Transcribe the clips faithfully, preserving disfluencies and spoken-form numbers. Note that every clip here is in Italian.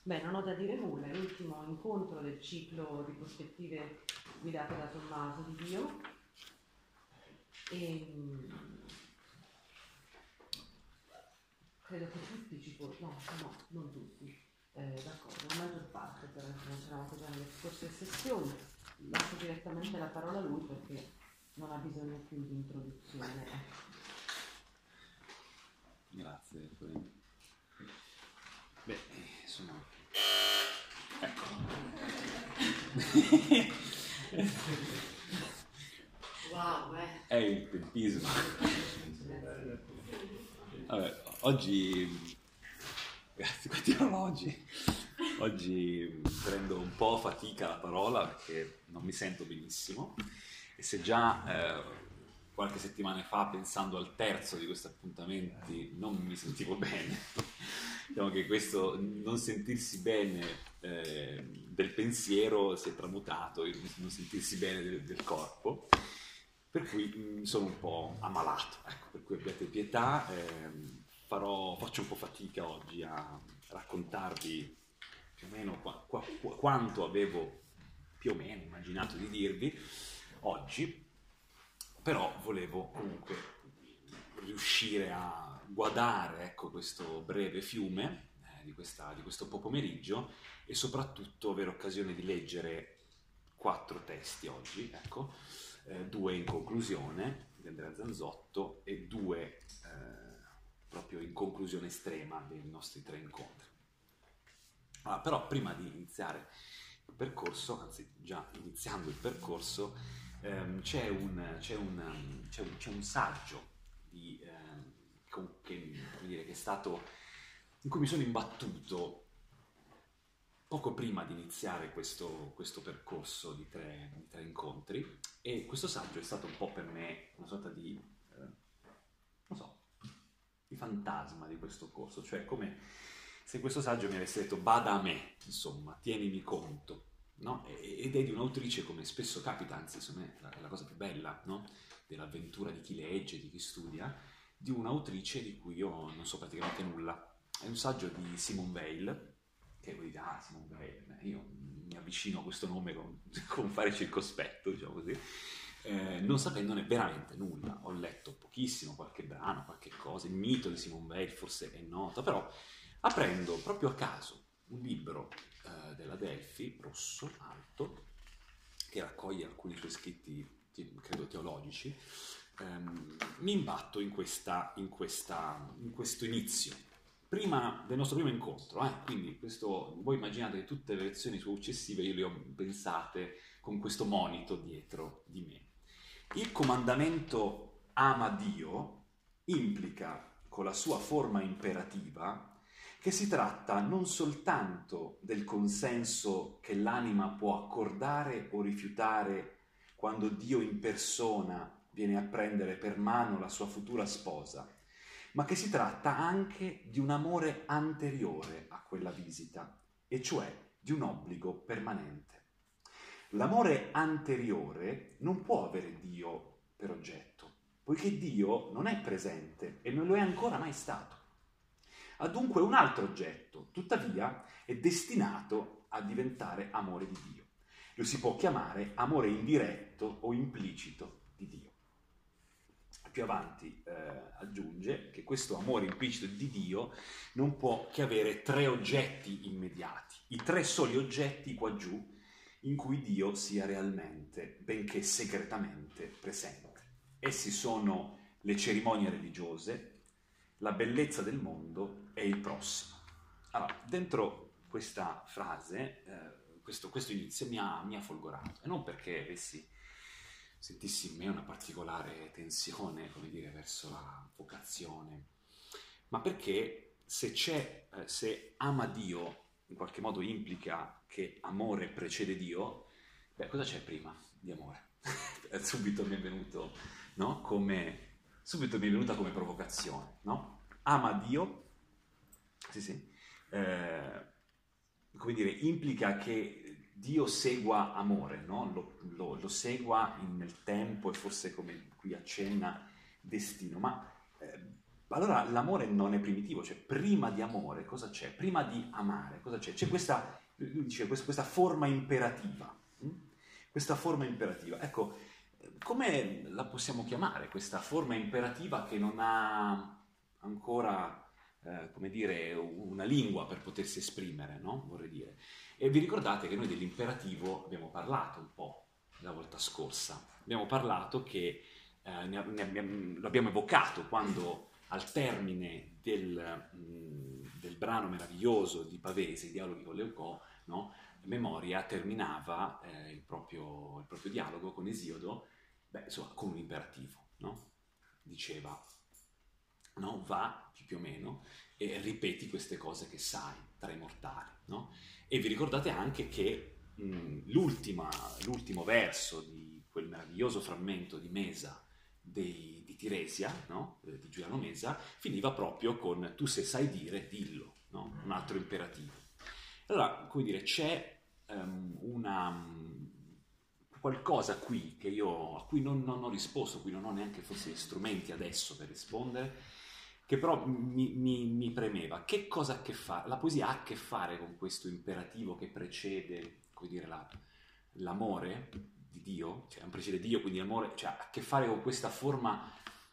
Beh, non ho da dire nulla, è l'ultimo incontro del ciclo di prospettive guidate da Tommaso Di Dio e mh, credo che tutti ci possono, no, no, non tutti, eh, d'accordo, la maggior parte, però non c'eravamo già nelle scorse sessioni. Lascio direttamente la parola a lui perché non ha bisogno più di introduzione. Grazie. Beh, sono... Ecco. Wow, eh. È il tempismo. Vabbè, oggi... Grazie, continuiamo oggi. Oggi prendo un po' fatica la parola perché non mi sento benissimo e se già eh, qualche settimana fa, pensando al terzo di questi appuntamenti, non mi sentivo bene, diciamo che questo non sentirsi bene eh, del pensiero si è tramutato in non sentirsi bene del, del corpo, per cui mh, sono un po' ammalato, ecco, per cui abbiate pietà, eh, farò, faccio un po' fatica oggi a raccontarvi più o meno qua, qua, quanto avevo più o meno immaginato di dirvi oggi, però volevo comunque riuscire a guardare, ecco, questo breve fiume eh, di, questa, di questo pomeriggio e soprattutto avere occasione di leggere quattro testi oggi, ecco, eh, due in conclusione di Andrea Zanzotto e due eh, proprio in conclusione estrema dei nostri tre incontri. Allora, però prima di iniziare il percorso, anzi già iniziando il percorso, ehm, c'è, un, c'è, un, c'è, un, c'è un saggio di, ehm, che, come dire, che è stato, in cui mi sono imbattuto poco prima di iniziare questo, questo percorso di tre, di tre incontri, e questo saggio è stato un po' per me una sorta di, eh, non so, di fantasma di questo corso, cioè come se questo saggio mi avesse detto bada a me, insomma, tienimi conto, no? Ed è di un'autrice, come spesso capita, anzi secondo me è la cosa più bella, no? Dell'avventura di chi legge, di chi studia, di un'autrice di cui io non so praticamente nulla. È un saggio di Simone Weil, che voi dite, ah, Simone Weil, io mi avvicino a questo nome con, con fare circospetto, diciamo così, eh, non sapendone veramente nulla. Ho letto pochissimo, qualche brano, qualche cosa, il mito di Simone Weil forse è noto, però aprendo proprio a caso un libro eh, della Delphi, rosso, alto, che raccoglie alcuni suoi scritti, credo teologici, ehm, mi imbatto in, questa, in, questa, in questo inizio, prima del nostro primo incontro. Eh? Quindi questo, voi immaginate che tutte le lezioni successive io le ho pensate con questo monito dietro di me. Il comandamento ama Dio implica, con la sua forma imperativa, che si tratta non soltanto del consenso che l'anima può accordare o rifiutare quando Dio in persona viene a prendere per mano la sua futura sposa, ma che si tratta anche di un amore anteriore a quella visita, e cioè di un obbligo permanente. L'amore anteriore non può avere Dio per oggetto, poiché Dio non è presente e non lo è ancora mai stato. Ha dunque un altro oggetto, tuttavia è destinato a diventare amore di Dio. Lo si può chiamare amore indiretto o implicito di Dio. Più avanti eh, aggiunge che questo amore implicito di Dio non può che avere tre oggetti immediati, i tre soli oggetti qua giù in cui Dio sia realmente, benché segretamente, presente. Essi sono le cerimonie religiose, la bellezza del mondo e il prossimo. Allora, dentro questa frase, eh, questo, questo inizio mi ha, mi ha folgorato, e non perché avessi sentissi in me una particolare tensione, come dire, verso la vocazione, ma perché se c'è, eh, se ama Dio, in qualche modo implica che amore precede Dio, beh, cosa c'è prima di amore? Subito mi è venuto, no? Come, subito mi è venuta come provocazione, no? Ama Dio, sì sì, eh, come dire, implica che Dio segua amore, no? Lo, lo, lo segua in, nel tempo e forse, come qui accenna, destino, ma eh, allora l'amore non è primitivo, cioè prima di amore cosa c'è? Prima di amare cosa c'è? C'è questa, lui dice, questa forma imperativa, hm? questa forma imperativa. Ecco, come la possiamo chiamare questa forma imperativa che non ha ancora, eh, come dire, una lingua per potersi esprimere, no? Vorrei dire. E vi ricordate che noi dell'imperativo abbiamo parlato un po' la volta scorsa. Abbiamo parlato che eh, ne, ne abbiamo, lo abbiamo evocato quando al termine del, mh, del brano meraviglioso di Pavese, i dialoghi con Leucò, no? Memoria terminava eh, il, proprio, il proprio dialogo con Esiodo, beh, insomma, con un imperativo, no? Diceva, no? Va, più o meno, e ripeti queste cose che sai tra i mortali, no? E vi ricordate anche che mh, l'ultima, l'ultimo verso di quel meraviglioso frammento di Mesa dei, di Tiresia, no? eh, di Giuliano Mesa, finiva proprio con tu se sai dire, dillo, no? Un altro imperativo. Allora, come dire, c'è um, una, um, qualcosa qui che io, a cui non, non ho risposto, a cui non ho neanche forse strumenti adesso per rispondere, che però mi, mi, mi premeva. Che cosa ha a che fare? La poesia ha a che fare con questo imperativo che precede, come dire, la, l'amore di Dio, cioè precede Dio, quindi l'amore, cioè ha a che fare con questa forma,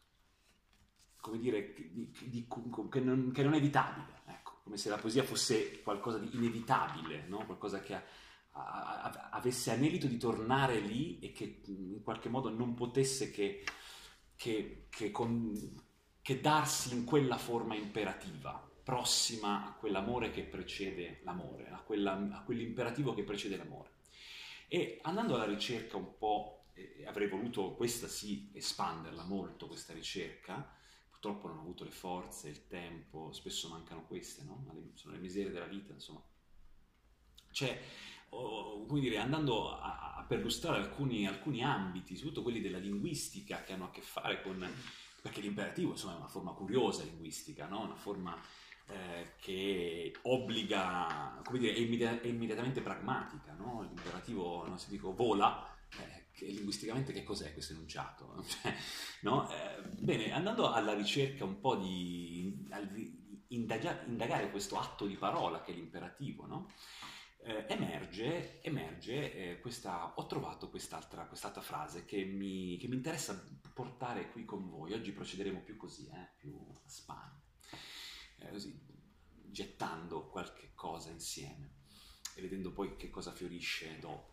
come dire, di, di, che, non, che non è evitabile, ecco, come se la poesia fosse qualcosa di inevitabile, no? Qualcosa che ha, a, a, avesse anelito di tornare lì e che in qualche modo non potesse che, che, che con... che darsi in quella forma imperativa, prossima a quell'amore che precede l'amore, a, quella, a quell'imperativo che precede l'amore. E andando alla ricerca un po', eh, avrei voluto, questa sì, espanderla molto, questa ricerca, purtroppo non ho avuto le forze, il tempo, spesso mancano queste, no? Sono le miserie della vita, insomma. Cioè, oh, come dire, andando a, a perlustrare alcuni, alcuni ambiti, soprattutto quelli della linguistica, che hanno a che fare con... perché l'imperativo, insomma, è una forma curiosa linguistica, no? Una forma eh, che obbliga, come dire, è, immedi- è immediatamente pragmatica, no? L'imperativo, non si dico vola, eh, che linguisticamente che cos'è questo enunciato? No? Eh, bene, andando alla ricerca un po' di indaga- indagare questo atto di parola che è l'imperativo, no? Eh, emerge, emerge eh, questa, ho trovato quest'altra, quest'altra frase che mi, che mi interessa portare qui con voi. Oggi procederemo più così, eh, più a span, eh, così, gettando qualche cosa insieme e vedendo poi che cosa fiorisce dopo.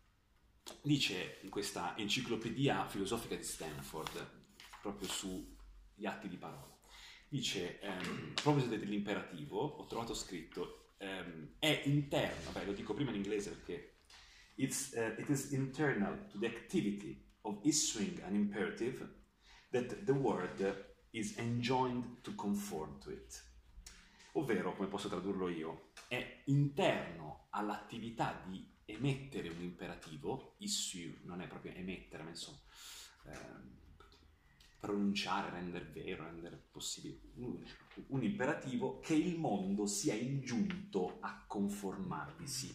Dice in questa enciclopedia filosofica di Stanford, proprio sugli atti di parola, dice, ehm, a proposito dell'imperativo, ho trovato scritto Um, è interno, beh, lo dico prima in inglese perché it's, uh, it is internal to the activity of issuing an imperative that the word is enjoined to conform to it. Ovvero, come posso tradurlo io, è interno all'attività di emettere un imperativo, issue non è proprio emettere, ma insomma ehm, pronunciare, rendere vero, rendere possibile un, un imperativo, che il mondo sia ingiunto a conformarvisi.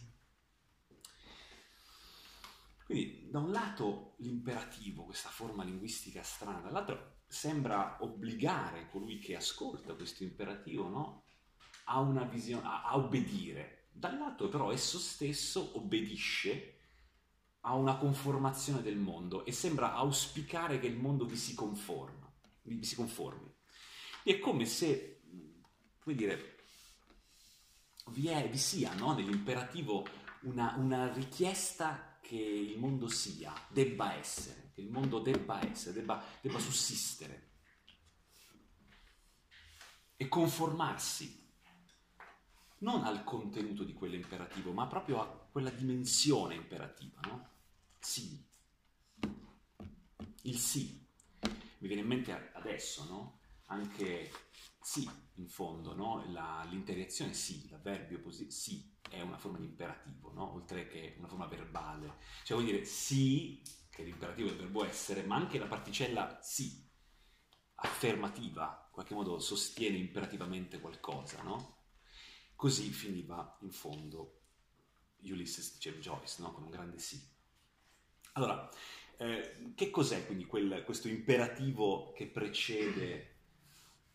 Quindi da un lato l'imperativo, questa forma linguistica strana, dall'altro sembra obbligare colui che ascolta questo imperativo, no? a una visione, a, a obbedire. Dall'altro però esso stesso obbedisce a una conformazione del mondo e sembra auspicare che il mondo vi si conforma, vi si conformi. È come se, come dire, vi, è, vi sia, no, nell'imperativo una, una richiesta che il mondo sia, debba essere, che il mondo debba essere, debba, debba sussistere e conformarsi non al contenuto di quell'imperativo, ma proprio a quella dimensione imperativa, no? Sì. Il sì. Mi viene in mente adesso, no? Anche sì, in fondo, no? La, l'interazione sì, l'avverbio posi- sì, è una forma di imperativo, no? Oltre che una forma verbale. Cioè vuol dire sì, che è l'imperativo del verbo essere, ma anche la particella sì, affermativa, in qualche modo sostiene imperativamente qualcosa, no? Così finiva in fondo Ulysses di James Joyce, no? Con un grande sì. Allora, eh, che cos'è quindi quel, questo imperativo che precede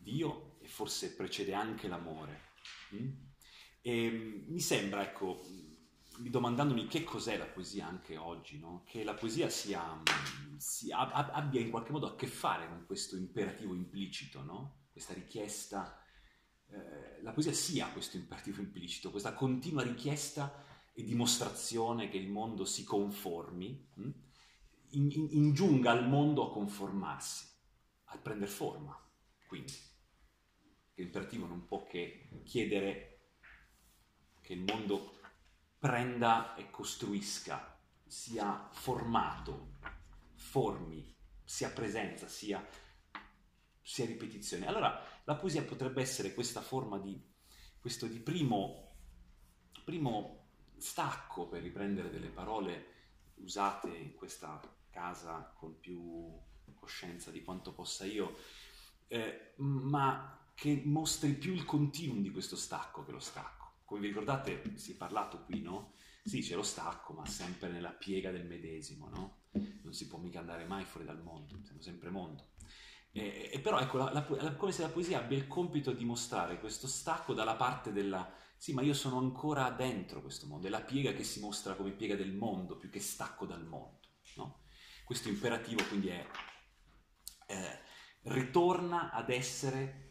Dio e forse precede anche l'amore. Mm? E mi sembra, ecco, domandandomi che cos'è la poesia anche oggi, no? Che la poesia sia, sia, abbia in qualche modo a che fare con questo imperativo implicito, no? Questa richiesta, eh, la poesia sia questo imperativo implicito, questa continua richiesta e dimostrazione che il mondo si conformi, hm? in, in, ingiunga al mondo a conformarsi, a prendere forma, quindi. L'imperativo non può che chiedere che il mondo prenda e costruisca, sia formato, formi, sia presenza, sia, sia ripetizione. Allora la poesia potrebbe essere questa forma di, questo di primo, primo stacco, per riprendere delle parole usate in questa casa con più coscienza di quanto possa io, eh, ma che mostri più il continuum di questo stacco che lo stacco. Come vi ricordate, si è parlato qui, no? Sì, c'è lo stacco, ma sempre nella piega del medesimo, no? Non si può mica andare mai fuori dal mondo, siamo sempre mondo. E, e però ecco, la, la, la, come se la poesia abbia il compito di mostrare questo stacco dalla parte della sì, ma io sono ancora dentro questo mondo, è la piega che si mostra come piega del mondo più che stacco dal mondo, no? Questo imperativo quindi è eh, ritorna ad essere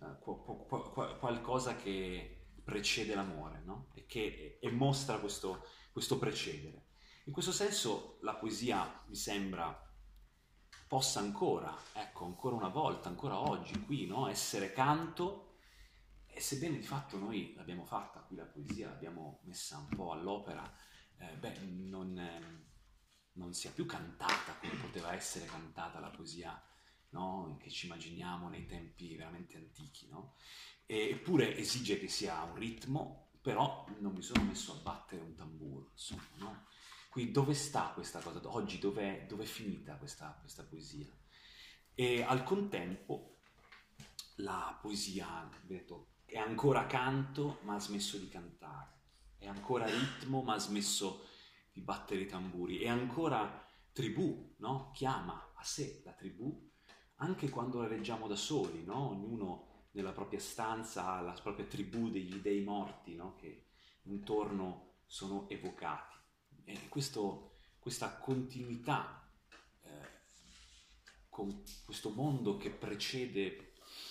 qualcosa che precede l'amore, no? E che e mostra questo, questo precedere. In questo senso la poesia mi sembra possa ancora, ecco, ancora una volta, ancora oggi qui, no? Essere canto, e sebbene di fatto noi l'abbiamo fatta qui la poesia, l'abbiamo messa un po' all'opera, eh, beh, non, eh, non sia più cantata come poteva essere cantata la poesia, no? Che ci immaginiamo nei tempi veramente antichi, no? E, eppure esige che sia un ritmo, però non mi sono messo a battere un tamburo, insomma, no? Quindi dove sta questa cosa? Oggi dov'è, dov'è finita questa, questa poesia? E al contempo la poesia, detto, è ancora canto ma ha smesso di cantare, è ancora ritmo ma ha smesso di battere i tamburi, è ancora tribù, no? Chiama a sé la tribù, anche quando la leggiamo da soli, no? Ognuno nella propria stanza ha la propria tribù degli dei morti, no? Che intorno sono evocati. E questo, questa continuità eh, con questo mondo che precede,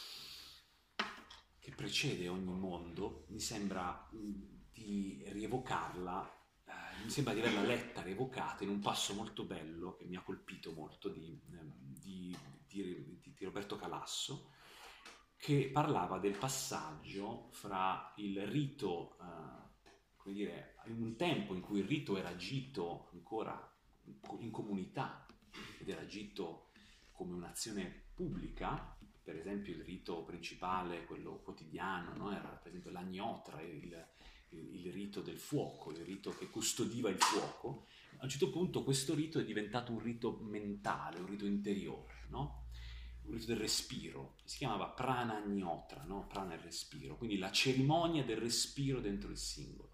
che precede ogni mondo, mi sembra di rievocarla, eh, mi sembra di averla letta, rievocata in un passo molto bello che mi ha colpito molto di, di Di, di, di Roberto Calasso, che parlava del passaggio fra il rito, eh, come dire, in un tempo in cui il rito era agito ancora in comunità ed era agito come un'azione pubblica, per esempio il rito principale, quello quotidiano, no? Era per esempio l'agnotra, il, il, il rito del fuoco, il rito che custodiva il fuoco. A un certo punto questo rito è diventato un rito mentale, un rito interiore, no? Un rito del respiro, si chiamava prana agnotra, no? Prana è il respiro, quindi la cerimonia del respiro dentro il singolo.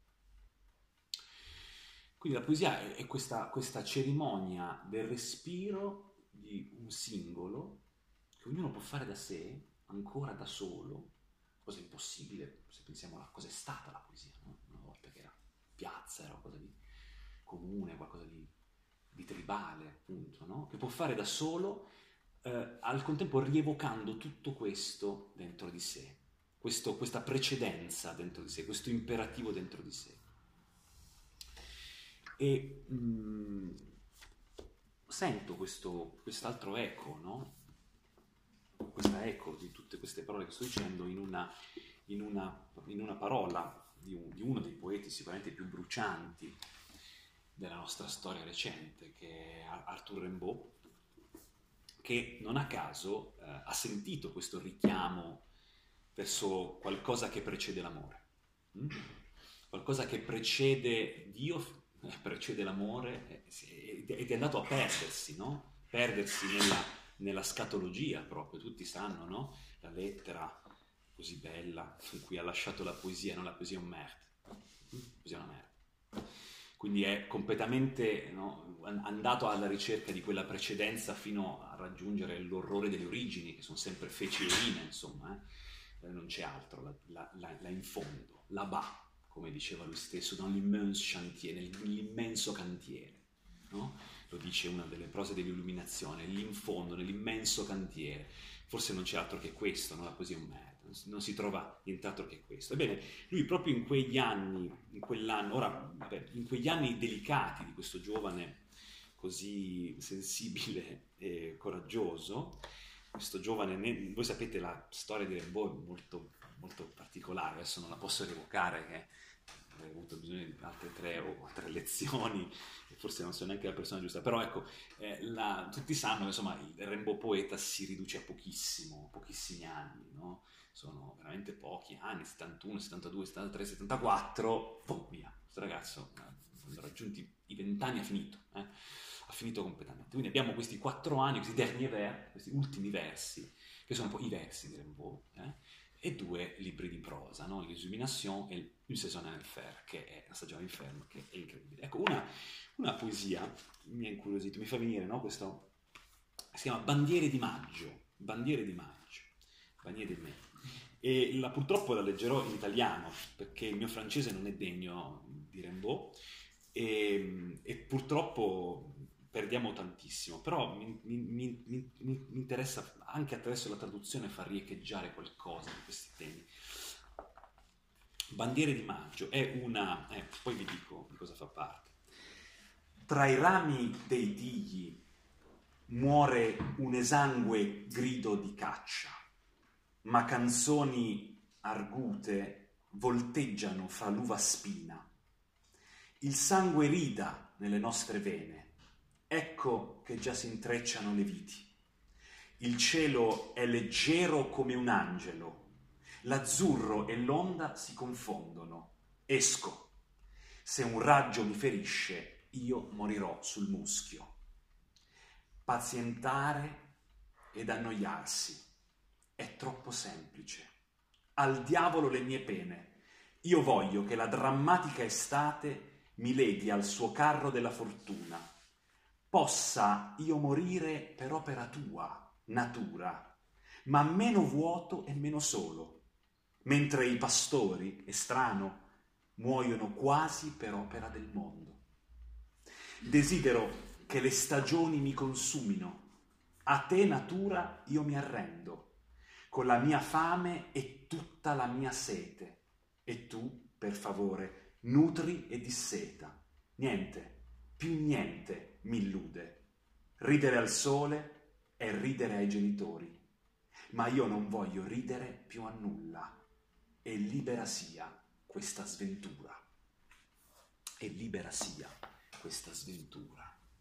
Quindi la poesia è, è questa, questa cerimonia del respiro di un singolo che ognuno può fare da sé, ancora da solo, cosa impossibile se pensiamo a cosa è stata la poesia, no? Una volta che era piazza, era qualcosa di comune, qualcosa di, di tribale, appunto, no? Che può fare da solo, eh, al contempo rievocando tutto questo dentro di sé, questo, questa precedenza dentro di sé, questo imperativo dentro di sé. E mh, sento questo, quest'altro eco, no? Questa eco di tutte queste parole che sto dicendo in una, in una, in una parola di, un, di uno dei poeti sicuramente più brucianti della nostra storia recente, che è Arthur Rimbaud, che non a caso eh, ha sentito questo richiamo verso qualcosa che precede l'amore, mm? Qualcosa che precede Dio, eh, precede l'amore ed è andato a perdersi, no? Perdersi nella, nella scatologia proprio, tutti sanno, no? La lettera così bella in cui ha lasciato la poesia, non la poesia è un merde, la poesia è una merda. quindi è completamente, no, andato alla ricerca di quella precedenza fino a raggiungere l'orrore delle origini, che sono sempre feci e rime, insomma, eh? Non c'è altro, là, là, là, là in fondo, là-bas, come diceva lui stesso, dans l'immense chantier, nell'immenso cantiere, no? Lo dice una delle prose dell'illuminazione, lì in fondo, nell'immenso cantiere. Forse non c'è altro che questo, no? La poesia è un merda, non si trova nient'altro che questo. Ebbene, lui proprio in quegli anni, in quell'anno, ora, vabbè, in quegli anni delicati di questo giovane così sensibile e coraggioso, questo giovane, voi sapete la storia di Rimbaud è molto, molto particolare, adesso non la posso rievocare, che avrei avuto bisogno di altre tre o tre lezioni, e forse non sono neanche la persona giusta, però ecco, eh, la, tutti sanno che insomma il Rimbaud poeta si riduce a pochissimo, pochissimi anni, no? Sono veramente pochi anni, settantuno, settantadue, settantatré, settantaquattro, oh, via, questo ragazzo, quando ha raggiunti i vent'anni ha finito, eh? ha finito completamente. Quindi abbiamo questi quattro anni, questi dernier vers, questi ultimi versi, che sono un po' i versi di Rimbaud, eh? e due libri di prosa, no? Les Illuminations e Une saison en enfer, che è la stagione inferno, che è incredibile. Ecco, una, una poesia mi ha incuriosito, mi fa venire, no? Questo si chiama Bandiere di maggio, Bandiere di maggio, Bandiere di maggio. E la, purtroppo la leggerò in italiano, perché il mio francese non è degno di Rimbaud, e, e purtroppo perdiamo tantissimo, però mi, mi, mi, mi, mi interessa anche attraverso la traduzione far riecheggiare qualcosa di questi temi. Bandiere di maggio è una... Eh, poi vi dico di cosa fa parte. Tra i rami dei tigli muore un esangue grido di caccia, ma canzoni argute volteggiano fra l'uva spina. Il sangue rida nelle nostre vene, ecco che già si intrecciano le viti. Il cielo è leggero come un angelo, l'azzurro e l'onda si confondono. Esco. Se un raggio mi ferisce, io morirò sul muschio. Pazientare ed annoiarsi è troppo semplice. Al diavolo le mie pene. Io voglio che la drammatica estate mi leghi al suo carro della fortuna. Possa io morire per opera tua, natura, ma meno vuoto e meno solo, mentre i pastori, è strano, muoiono quasi per opera del mondo. Desidero che le stagioni mi consumino. A te, natura, io mi arrendo, con la mia fame e tutta la mia sete. E tu, per favore, nutri e disseta. Niente, più niente mi illude. Ridere al sole è ridere ai genitori, ma io non voglio ridere più a nulla. E libera sia questa sventura. E libera sia questa sventura.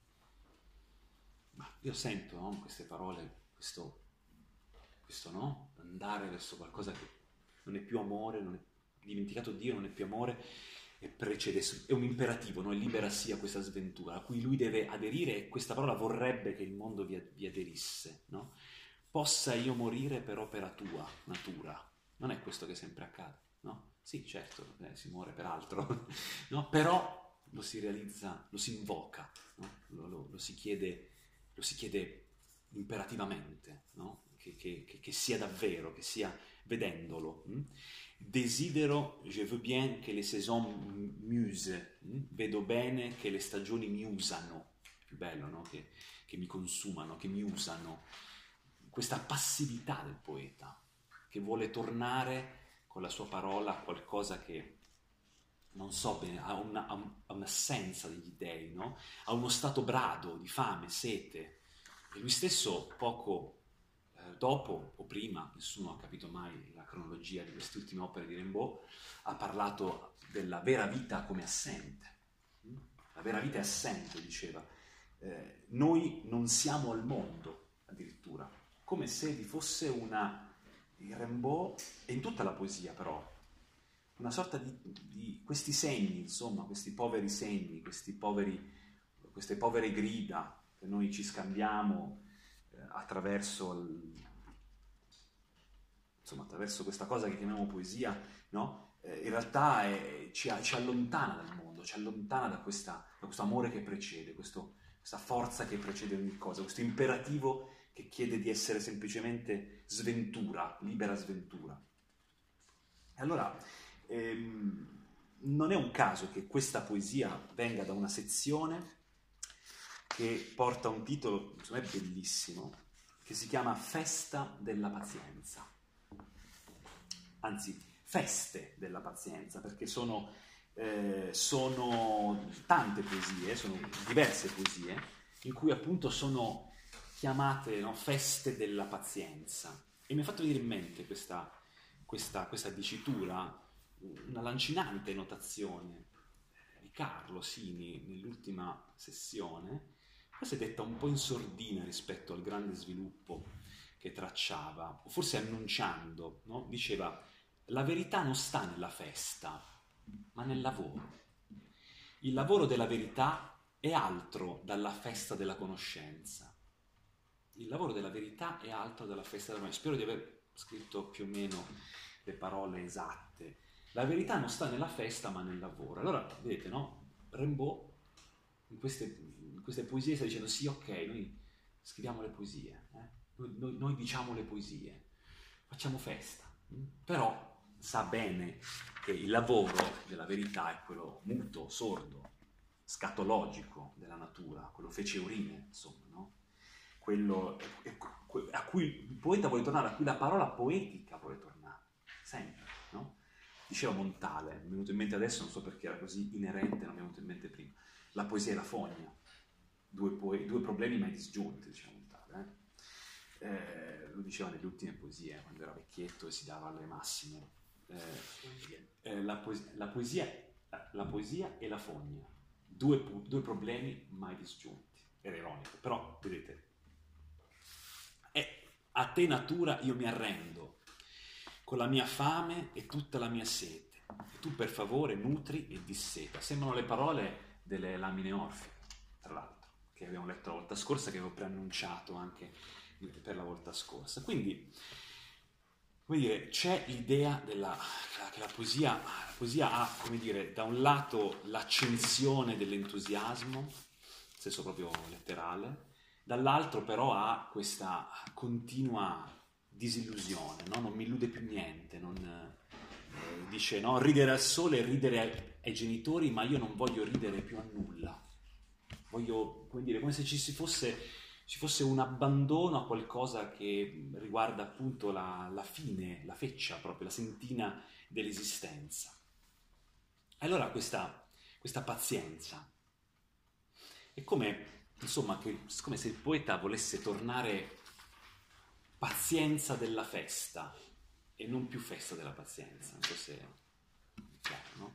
Ma io sento, no, queste parole, questo, questo no, andare verso qualcosa che non è più amore, non è dimenticato Dio, non è più amore, e precede, è un imperativo, no? Libera sia questa sventura, a cui lui deve aderire, e questa parola vorrebbe che il mondo vi, vi aderisse, no? Possa io morire per opera tua, natura. Non è questo che sempre accade, no? Sì, certo, eh, si muore per altro, no? Però lo si realizza, lo si invoca, no? lo, lo, lo si chiede, lo si chiede imperativamente, no? Che, che, che, che sia davvero, che sia vedendolo. Hm? Desidero, je veux bien che le saisons muse, hm? Vedo bene che le stagioni mi usano, più bello, no? Che, che mi consumano, che mi usano. Questa passività del poeta, che vuole tornare con la sua parola a qualcosa che, non so bene, ha, una, ha un'assenza degli dèi, no? Ha uno stato brado di fame, sete. E lui stesso, poco eh, dopo o prima, nessuno ha capito mai la cronologia di queste ultime opere di Rimbaud, ha parlato della vera vita come assente. La vera vita è assente, diceva. Eh, noi non siamo al mondo, addirittura. Come se vi fosse una, in Rimbaud, e in tutta la poesia però, una sorta di, di questi segni, insomma, questi poveri segni, questi poveri, queste povere grida che noi ci scambiamo eh, attraverso, il, insomma, attraverso questa cosa che chiamiamo poesia, no? eh, in realtà è, ci, ci allontana dal mondo, ci allontana da, questa, da questo amore che precede, questo, questa forza che precede ogni cosa, questo imperativo che chiede di essere semplicemente sventura, libera sventura. E allora, ehm, non è un caso che questa poesia venga da una sezione che porta un titolo, secondo me, bellissimo, che si chiama Festa della pazienza. Anzi, Feste della pazienza, perché sono, eh, sono tante poesie, sono diverse poesie, in cui appunto sono chiamate, no, Feste della pazienza. E mi ha fatto venire in mente questa, questa, questa dicitura, una lancinante notazione di Carlo Sini nell'ultima sessione, forse detta un po' in sordina rispetto al grande sviluppo che tracciava, o forse annunciando, no? Diceva: la verità non sta nella festa, ma nel lavoro. Il lavoro della verità è altro dalla festa della conoscenza. Il lavoro della verità è altro dalla festa della conoscenza. Spero di aver scritto più o meno le parole esatte. La verità non sta nella festa, ma nel lavoro. Allora, vedete, no? Rimbaud in queste, in queste poesie sta dicendo: sì, ok, noi scriviamo le poesie, eh? noi, noi, noi diciamo le poesie, facciamo festa, hm? Però sa bene che il lavoro della verità è quello muto, sordo, scatologico della natura, quello feceurine, insomma, no? Quello a cui il poeta vuole tornare, a cui la parola poetica vuole tornare, sempre, no? Diceva Montale, mi è venuto in mente adesso, non so perché era così inerente, non mi è venuto in mente prima. La poesia e la fogna, due, poe- due problemi mai disgiunti, diceva Montale. Eh? Eh, lo diceva nelle ultime poesie, quando era vecchietto e si dava alle massime. Eh, eh, la, poesia, la, poesia, la poesia e la fogna, due, due problemi mai disgiunti. Era ironico, però vedete, eh, a te natura io mi arrendo, con la mia fame e tutta la mia sete, e tu per favore nutri e disseta. Sembrano le parole delle Lamine Orfiche, tra l'altro, che abbiamo letto la volta scorsa, che avevo preannunciato anche per la volta scorsa. Quindi, come dire, c'è l'idea della, che la poesia, la poesia ha, come dire, da un lato l'accensione dell'entusiasmo, in senso proprio letterale, dall'altro però ha questa continua disillusione, no? Non mi illude più niente, non, eh, dice, no, ridere al sole e ridere ai, ai genitori, ma io non voglio ridere più a nulla. Voglio, come dire, come se ci si fosse, ci fosse un abbandono a qualcosa che riguarda appunto la, la fine, la feccia proprio, la sentina dell'esistenza. Allora questa, questa pazienza è come, insomma, che, come se il poeta volesse tornare pazienza della festa e non più festa della pazienza. Non so se è chiaro, no?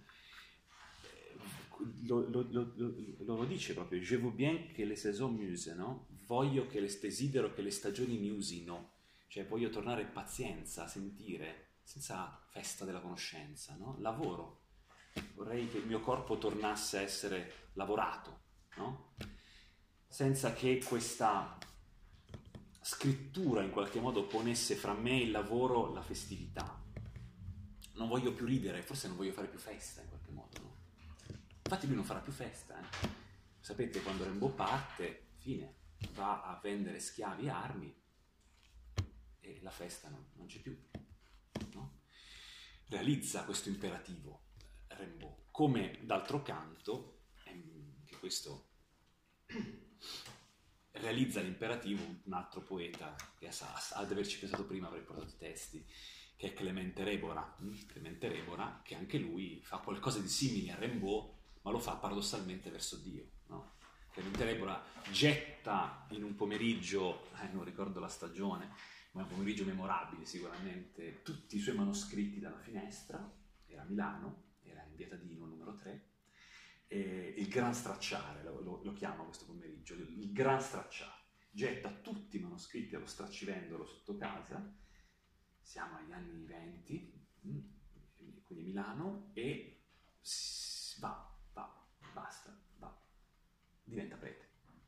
Lo, lo, lo, lo, lo dice proprio: je veux bien que les saisons musent, no? Voglio che le, desidero che le stagioni mi usino, cioè voglio tornare pazienza, a sentire, senza festa della conoscenza, no? Lavoro, vorrei che il mio corpo tornasse a essere lavorato, no? Senza che questa scrittura in qualche modo ponesse fra me e il lavoro la festività. Non voglio più ridere, forse non voglio fare più festa in qualche modo, no? Infatti lui non farà più festa, eh? Sapete, quando Rimbaud parte, fine, va a vendere schiavi e armi e la festa non, non c'è più, no? Realizza questo imperativo Rimbaud, come d'altro canto, ehm, che questo realizza l'imperativo un altro poeta che sa, ad averci pensato prima, avrei portato i testi, che è Clemente Rebora, Clemente Rebora, che anche lui fa qualcosa di simile a Rimbaud, ma lo fa paradossalmente verso Dio, no? Clemente Rebora getta in un pomeriggio, eh, non ricordo la stagione, ma è un pomeriggio memorabile sicuramente, tutti i suoi manoscritti dalla finestra, era a Milano, era in via Tadino numero tre, e il gran stracciare, lo, lo, lo chiama questo pomeriggio, il, il gran stracciare, getta tutti i manoscritti allo straccivendolo sotto casa, siamo agli anni venti, quindi Milano, e va, va, basta, va, diventa prete.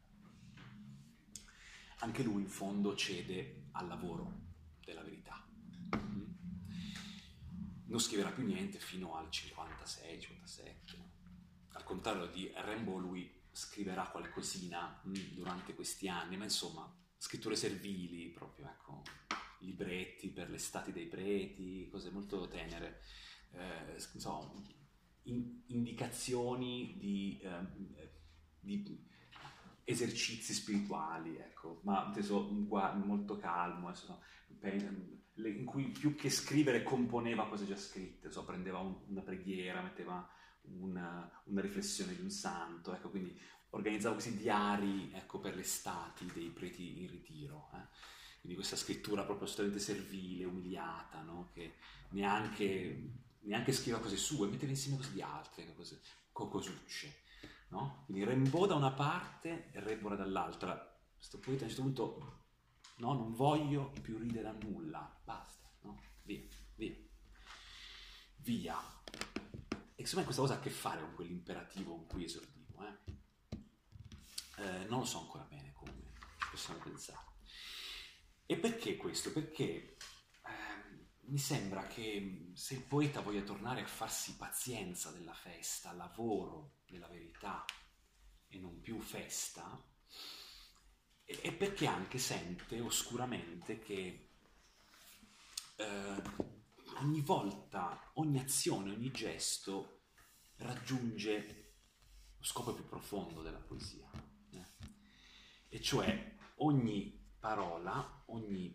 Anche lui in fondo cede al lavoro della verità. non scriverà più niente fino al cinquantasei cinquantasette. Al contrario di Rimbaud, lui scriverà qualcosina mh, durante questi anni, ma insomma, scritture servili, proprio, ecco, libretti per le stati dei preti, cose molto tenere, eh, insomma, in, indicazioni di, eh, di esercizi spirituali, ecco, ma inteso molto calmo, insomma, in cui più che scrivere componeva cose già scritte, so, prendeva un, una preghiera, metteva una, una riflessione di un santo, ecco, quindi organizzava questi diari, ecco, per le stati dei preti in ritiro, eh? Quindi questa scrittura proprio assolutamente servile, umiliata, no? Che neanche, neanche scriveva cose sue, metteva insieme cose di altre, cose cosucce, no? Quindi Rimbaud da una parte e Rimbaud dall'altra. Questo poeta a un certo punto, no, non voglio più ridere a nulla, basta, no? Via, via, via. E secondo me questa cosa ha a che fare con quell'imperativo con cui esordivo, eh? Eh, non lo so ancora bene come possiamo pensare. E perché questo? Perché eh, mi sembra che se il poeta voglia tornare a farsi pazienza della festa, lavoro della verità e non più festa, è perché anche sente oscuramente che eh, ogni volta, ogni azione, ogni gesto raggiunge lo scopo più profondo della poesia, eh? E cioè ogni parola, ogni,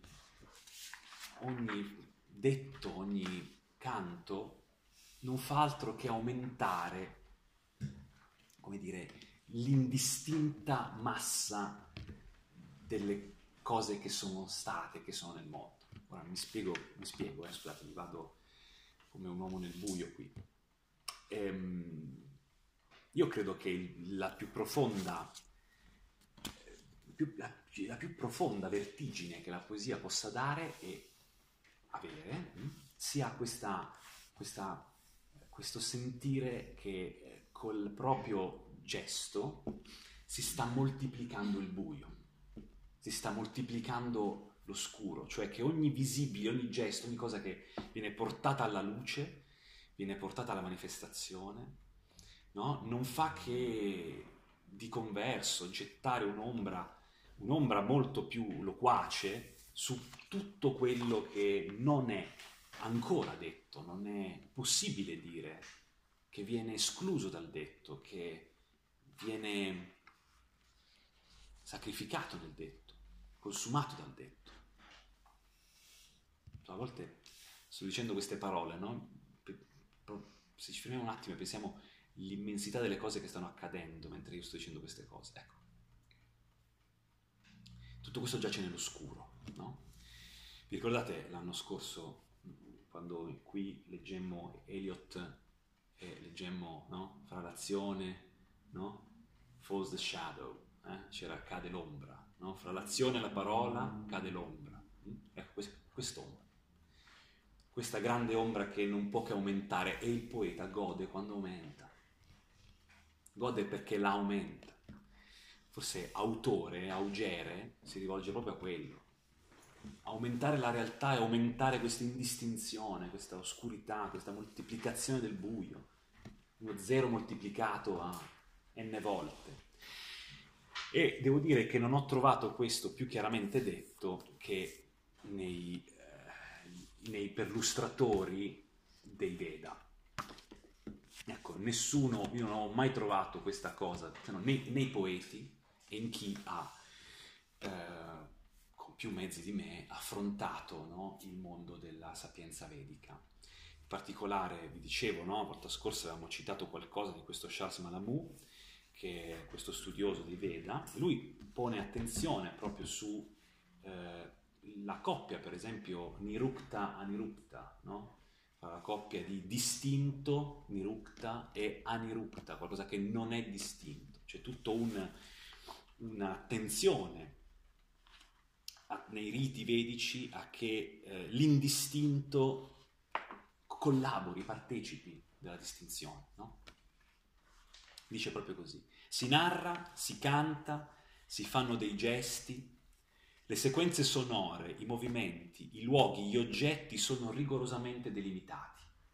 ogni detto, ogni canto non fa altro che aumentare, come dire, l'indistinta massa delle cose che sono state, che sono nel mondo. Ora mi spiego, mi spiego, eh, scusate, mi vado come un uomo nel buio qui. Ehm, io credo che la più profonda, più, la, la più profonda vertigine che la poesia possa dare e avere hm, sia questa, questa, questo sentire che eh, col proprio gesto si sta moltiplicando il buio, si sta moltiplicando l'oscuro, cioè che ogni visibile, ogni gesto, ogni cosa che viene portata alla luce, viene portata alla manifestazione, no? Non fa che di converso gettare un'ombra, un'ombra molto più loquace su tutto quello che non è ancora detto, non è possibile dire, che viene escluso dal detto, che viene sacrificato nel detto, consumato dal detto. A volte sto dicendo queste parole, no? Se ci fermiamo un attimo e pensiamo all'immensità delle cose che stanno accadendo mentre io sto dicendo queste cose, ecco. Tutto questo giace nell'oscuro, no? Vi ricordate l'anno scorso, quando qui leggemmo Eliot e leggemmo, no? Fra l'azione, no? Falls the shadow, eh? C'era cade l'ombra, no? Fra l'azione e la parola cade l'ombra. Ecco, quest'ombra. Questa grande ombra che non può che aumentare, e il poeta gode quando aumenta. Gode perché la aumenta. Forse autore, augere, si rivolge proprio a quello. Aumentare la realtà e aumentare questa indistinzione, questa oscurità, questa moltiplicazione del buio. Uno zero moltiplicato a n volte. E devo dire che non ho trovato questo più chiaramente detto che nei, eh, nei perlustratori dei Veda. Ecco, nessuno, io non ho mai trovato questa cosa, cioè, nei, nei poeti e in chi ha, eh, con più mezzi di me, affrontato, no, il mondo della sapienza vedica. In particolare, vi dicevo, no, la volta scorsa avevamo citato qualcosa di questo Charles Malamud, che è questo studioso di Veda. Lui pone attenzione proprio su eh, la coppia, per esempio, Nirukta-Anirukta, no? La coppia di distinto, Nirukta, e Anirukta, qualcosa che non è distinto. C'è tutto un, un'attenzione a, nei riti vedici a che eh, l'indistinto collabori, partecipi della distinzione, no? Dice proprio così. Si narra, si canta, si fanno dei gesti, le sequenze sonore, i movimenti, i luoghi, gli oggetti sono rigorosamente delimitati.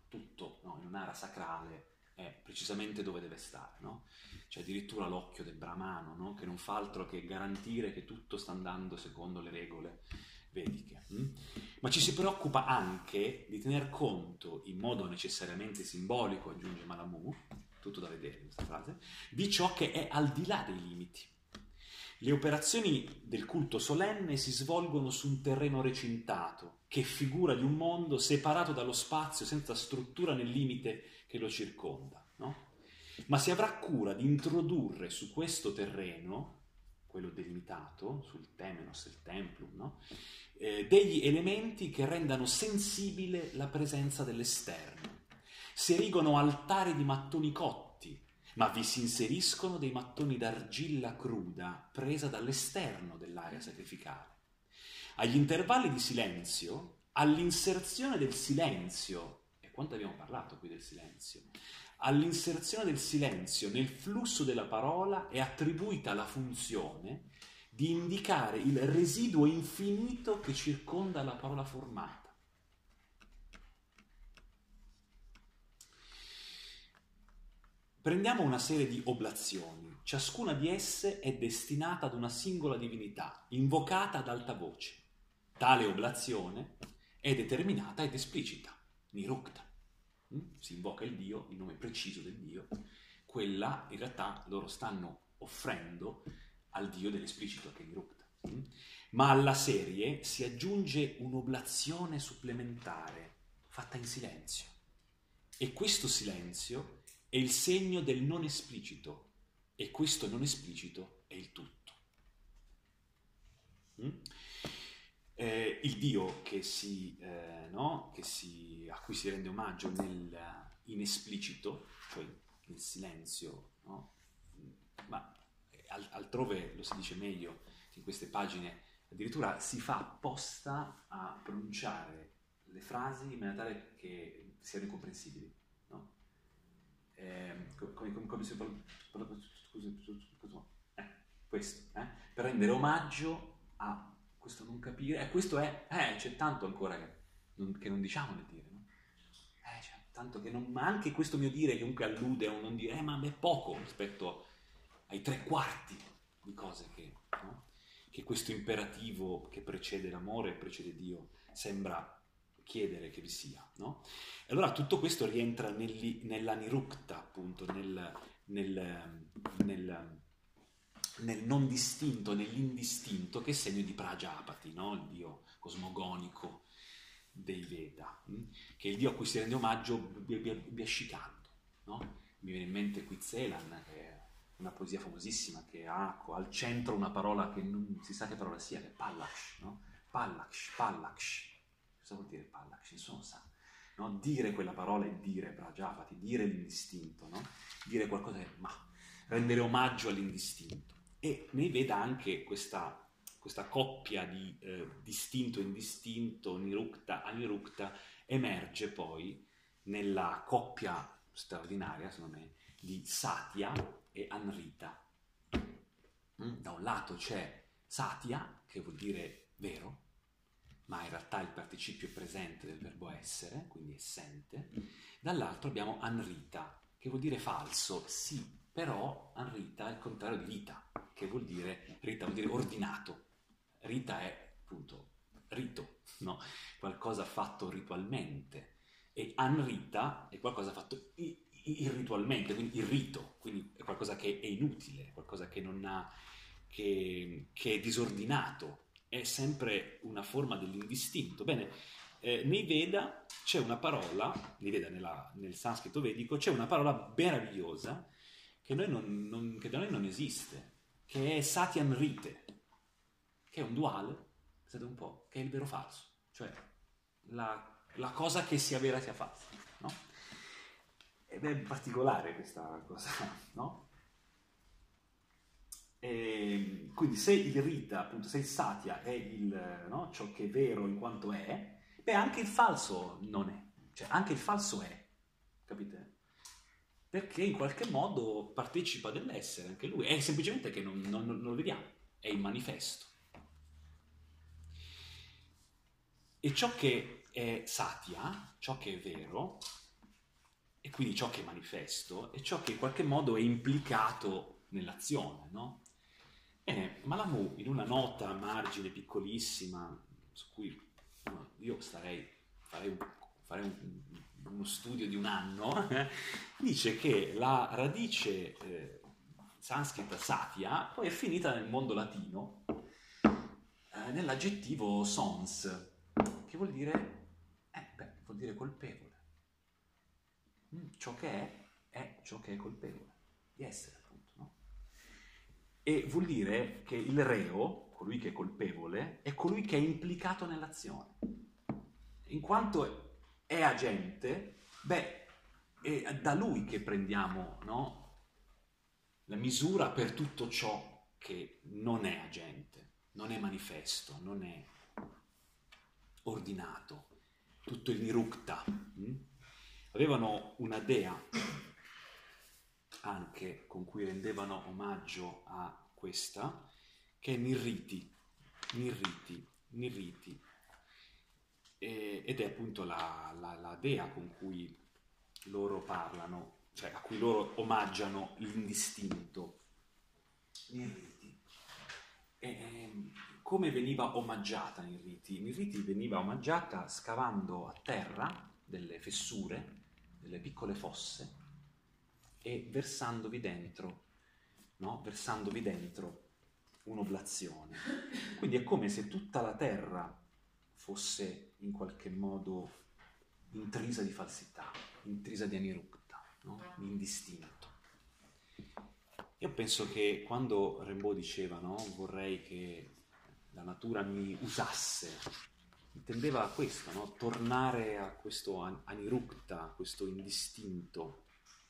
tutto, no? In un'area sacrale è precisamente dove deve stare, no? C'è addirittura l'occhio del Brahmano, no? Che non fa altro che garantire che tutto sta andando secondo le regole vediche. Hm? Ma ci si preoccupa anche di tener conto, in modo necessariamente simbolico, aggiunge Malamu, tutto da vedere in questa frase, di ciò che è al di là dei limiti. Le operazioni del culto solenne si svolgono su un terreno recintato, che è figura di un mondo separato dallo spazio senza struttura nel limite che lo circonda, no? Ma si avrà cura di introdurre su questo terreno, quello delimitato, sul temenos, il templum, no? eh, degli elementi che rendano sensibile la presenza dell'esterno. Si erigono altari di mattoni cotti, ma vi si inseriscono dei mattoni d'argilla cruda presa dall'esterno dell'area sacrificale. Agli intervalli di silenzio, all'inserzione del silenzio, e quanto abbiamo parlato qui del silenzio, all'inserzione del silenzio nel flusso della parola è attribuita la funzione di indicare il residuo infinito che circonda la parola formata. Prendiamo una serie di oblazioni, ciascuna di esse è destinata ad una singola divinità, invocata ad alta voce. Tale oblazione è determinata ed esplicita, nirukta. Si invoca il Dio, il nome preciso del Dio, quella in realtà loro stanno offrendo al Dio dell'esplicito, che è nirukta. Ma alla serie si aggiunge un'oblazione supplementare, fatta in silenzio. E questo silenzio è il segno del non esplicito, e questo non esplicito è il tutto. Mm? Eh, il Dio che si, eh, no? che si, a cui si rende omaggio nel inesplicito, cioè nel silenzio, no? Ma altrove lo si dice meglio, in queste pagine addirittura si fa apposta a pronunciare le frasi in maniera tale che siano incomprensibili. Eh, come, come, come si parla, eh, questo, eh, per rendere omaggio a questo non capire, eh, questo è, eh, c'è tanto ancora che non, che non diciamo nel dire, no? Eh, c'è tanto che non, ma anche questo mio dire che comunque allude a un non dire, eh, ma è poco rispetto ai tre quarti di cose che, no? Che questo imperativo che precede l'amore, precede Dio, sembra chiedere che vi sia, no? E allora tutto questo rientra nelli, nella nirukta, appunto, nel, nel, nel, nel non distinto, nell'indistinto, che è segno di Prajapati, no? Il dio cosmogonico dei Veda, che è il dio a cui si rende omaggio biascicando, no? Mi viene in mente Quitzelan, che è una poesia famosissima che ha al centro una parola che non si sa che parola sia, che è Pallaksh, no? Pallaksh, Pallaksh. Cosa vuol dire Pallaksh? Nessuno sa. No? Dire quella parola è dire Prajapati, dire l'indistinto, no? Dire qualcosa che, ma rendere omaggio all'indistinto. E nei Veda anche questa, questa coppia di eh, distinto e indistinto, nirukta, anirukta, emerge poi nella coppia straordinaria, secondo me, di Satya e Anrita. Mm? Da un lato c'è Satya, che vuol dire vero, ma in realtà è il participio presente del verbo essere, quindi essente. Dall'altro abbiamo Anrita, che vuol dire falso, sì, però Anrita è il contrario di Rita, che vuol dire, Rita vuol dire ordinato. Rita è appunto rito, no? Qualcosa fatto ritualmente. E Anrita è qualcosa fatto irritualmente, quindi irrito, quindi è qualcosa che è inutile, qualcosa che non ha, che, che è disordinato. È sempre una forma dell'indistinto. Bene, eh, nei Veda c'è una parola, nei Veda, nella, nel sanscrito vedico, c'è una parola meravigliosa che, noi non, non, che da noi non esiste, che è Satyanrite, che è un duale, pensate un po', che è il vero falso, cioè la, la cosa che sia vera sia falsa, no? Ed è particolare questa cosa, no? E quindi se il Rita, appunto, se il Satya è il, no, ciò che è vero in quanto è, beh, anche il falso non è, cioè anche il falso è, capite? Perché in qualche modo partecipa dell'essere, anche lui, è semplicemente che non, non, non lo vediamo, è il manifesto. E ciò che è Satya, ciò che è vero, e quindi ciò che è manifesto è ciò che in qualche modo è implicato nell'azione, no? Bene, Malamu in una nota a margine piccolissima, su cui no, io starei, farei, un, farei un, uno studio di un anno, dice che la radice eh, sanscrita satya poi è finita nel mondo latino eh, nell'aggettivo sons, che vuol dire, eh, beh, vuol dire colpevole. Mm, ciò che è, è ciò che è colpevole di essere, appunto, no? E vuol dire che il reo, colui che è colpevole, è colui che è implicato nell'azione. In quanto è agente, beh, è da lui che prendiamo, no, la misura per tutto ciò che non è agente, non è manifesto, non è ordinato, tutto il nirukta. Hm? Avevano una dea anche con cui rendevano omaggio a questa, che è Nirriti, Nirriti, Nirriti, e, ed è appunto la, la, la dea con cui loro parlano, cioè a cui loro omaggiano l'indistinto. Nirriti. E, come veniva omaggiata Nirriti? Nirriti veniva omaggiata scavando a terra delle fessure, delle piccole fosse, e versandovi dentro, no? Versandovi dentro un'oblazione. Quindi è come se tutta la terra fosse in qualche modo intrisa di falsità, intrisa di anirukta, no? Di indistinto. Io penso che quando Rimbaud diceva, no, vorrei che la natura mi usasse, intendeva questo, no? Tornare a questo anirukta, a questo indistinto,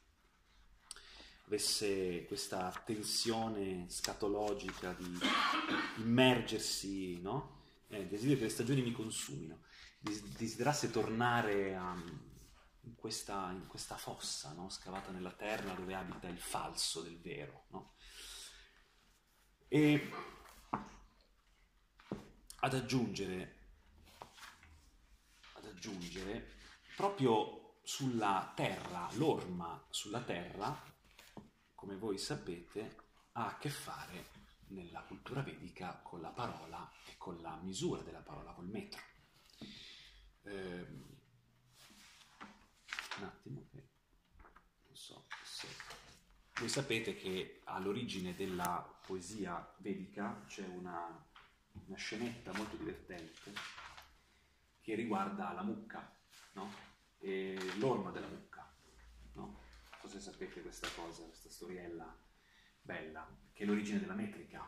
avesse questa tensione scatologica di immergersi, no? Eh, desiderio che le stagioni mi consumino, desiderasse tornare a, in, questa, in questa fossa, no? Scavata nella terra dove abita il falso del vero, no? E ad aggiungere, ad aggiungere, proprio sulla terra, l'orma sulla terra, come voi sapete, ha a che fare nella cultura vedica con la parola e con la misura della parola, col metro. Eh, un attimo, che non so se... Voi sapete che all'origine della poesia vedica c'è una, una scenetta molto divertente che riguarda la mucca, no? E l'orma della mucca, no? Non so se sapete questa cosa, questa storiella bella, che è l'origine della metrica.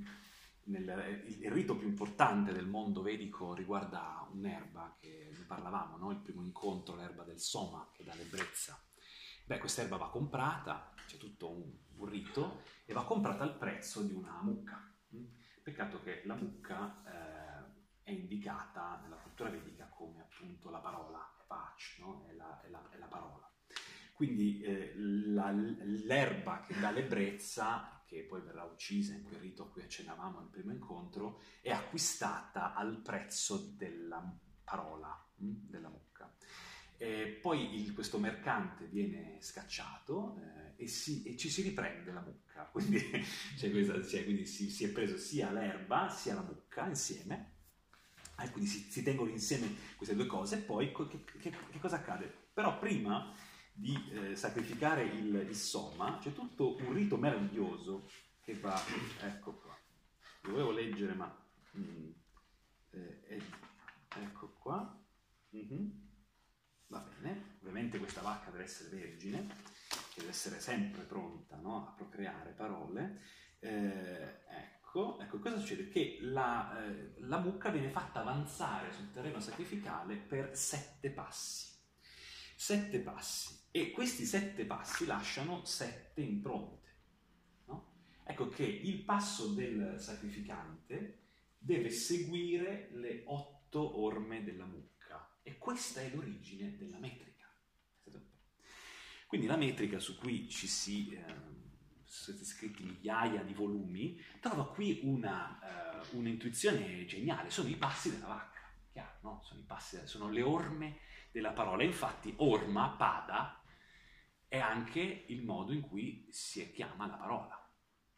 Nel, il, il rito più importante del mondo vedico riguarda un'erba, che ne parlavamo, no? Il primo incontro, l'erba del soma, che dà l'ebbrezza. Beh, questa erba va comprata, c'è tutto un, un rito, e va comprata al prezzo di una mucca. Peccato che la mucca eh, è indicata nella cultura vedica come appunto la parola pach, no? È la, è la, è la parola. Quindi eh, la, l'erba che dà l'ebbrezza, che poi verrà uccisa in quel rito a cui accennavamo nel primo incontro, è acquistata al prezzo della parola, mh, della mucca. E poi il, questo mercante viene scacciato eh, e, si, e ci si riprende la mucca, quindi, cioè questa, cioè, quindi si, si è preso sia l'erba sia la mucca insieme, e quindi si, si tengono insieme queste due cose, e poi che, che, che cosa accade? Però prima di eh, sacrificare il, il soma c'è tutto un rito meraviglioso che va, ecco qua, lo volevo leggere ma mm, eh, eh, ecco qua, mm-hmm. Va bene, ovviamente questa vacca deve essere vergine, che deve essere sempre pronta, no, a procreare parole, eh, ecco, ecco, cosa succede? Che la, eh, la mucca viene fatta avanzare sul terreno sacrificale per sette passi, sette passi, e questi sette passi lasciano sette impronte, no? Ecco che il passo del sacrificante deve seguire le otto orme della mucca, e questa è l'origine della metrica. Quindi la metrica, su cui ci si eh, sono scritti migliaia di volumi, trova qui una, uh, un'intuizione geniale. Sono i passi della vacca, chiaro, no? Sono i passi, sono le orme della parola. Infatti orma, pada, è anche il modo in cui si chiama la parola.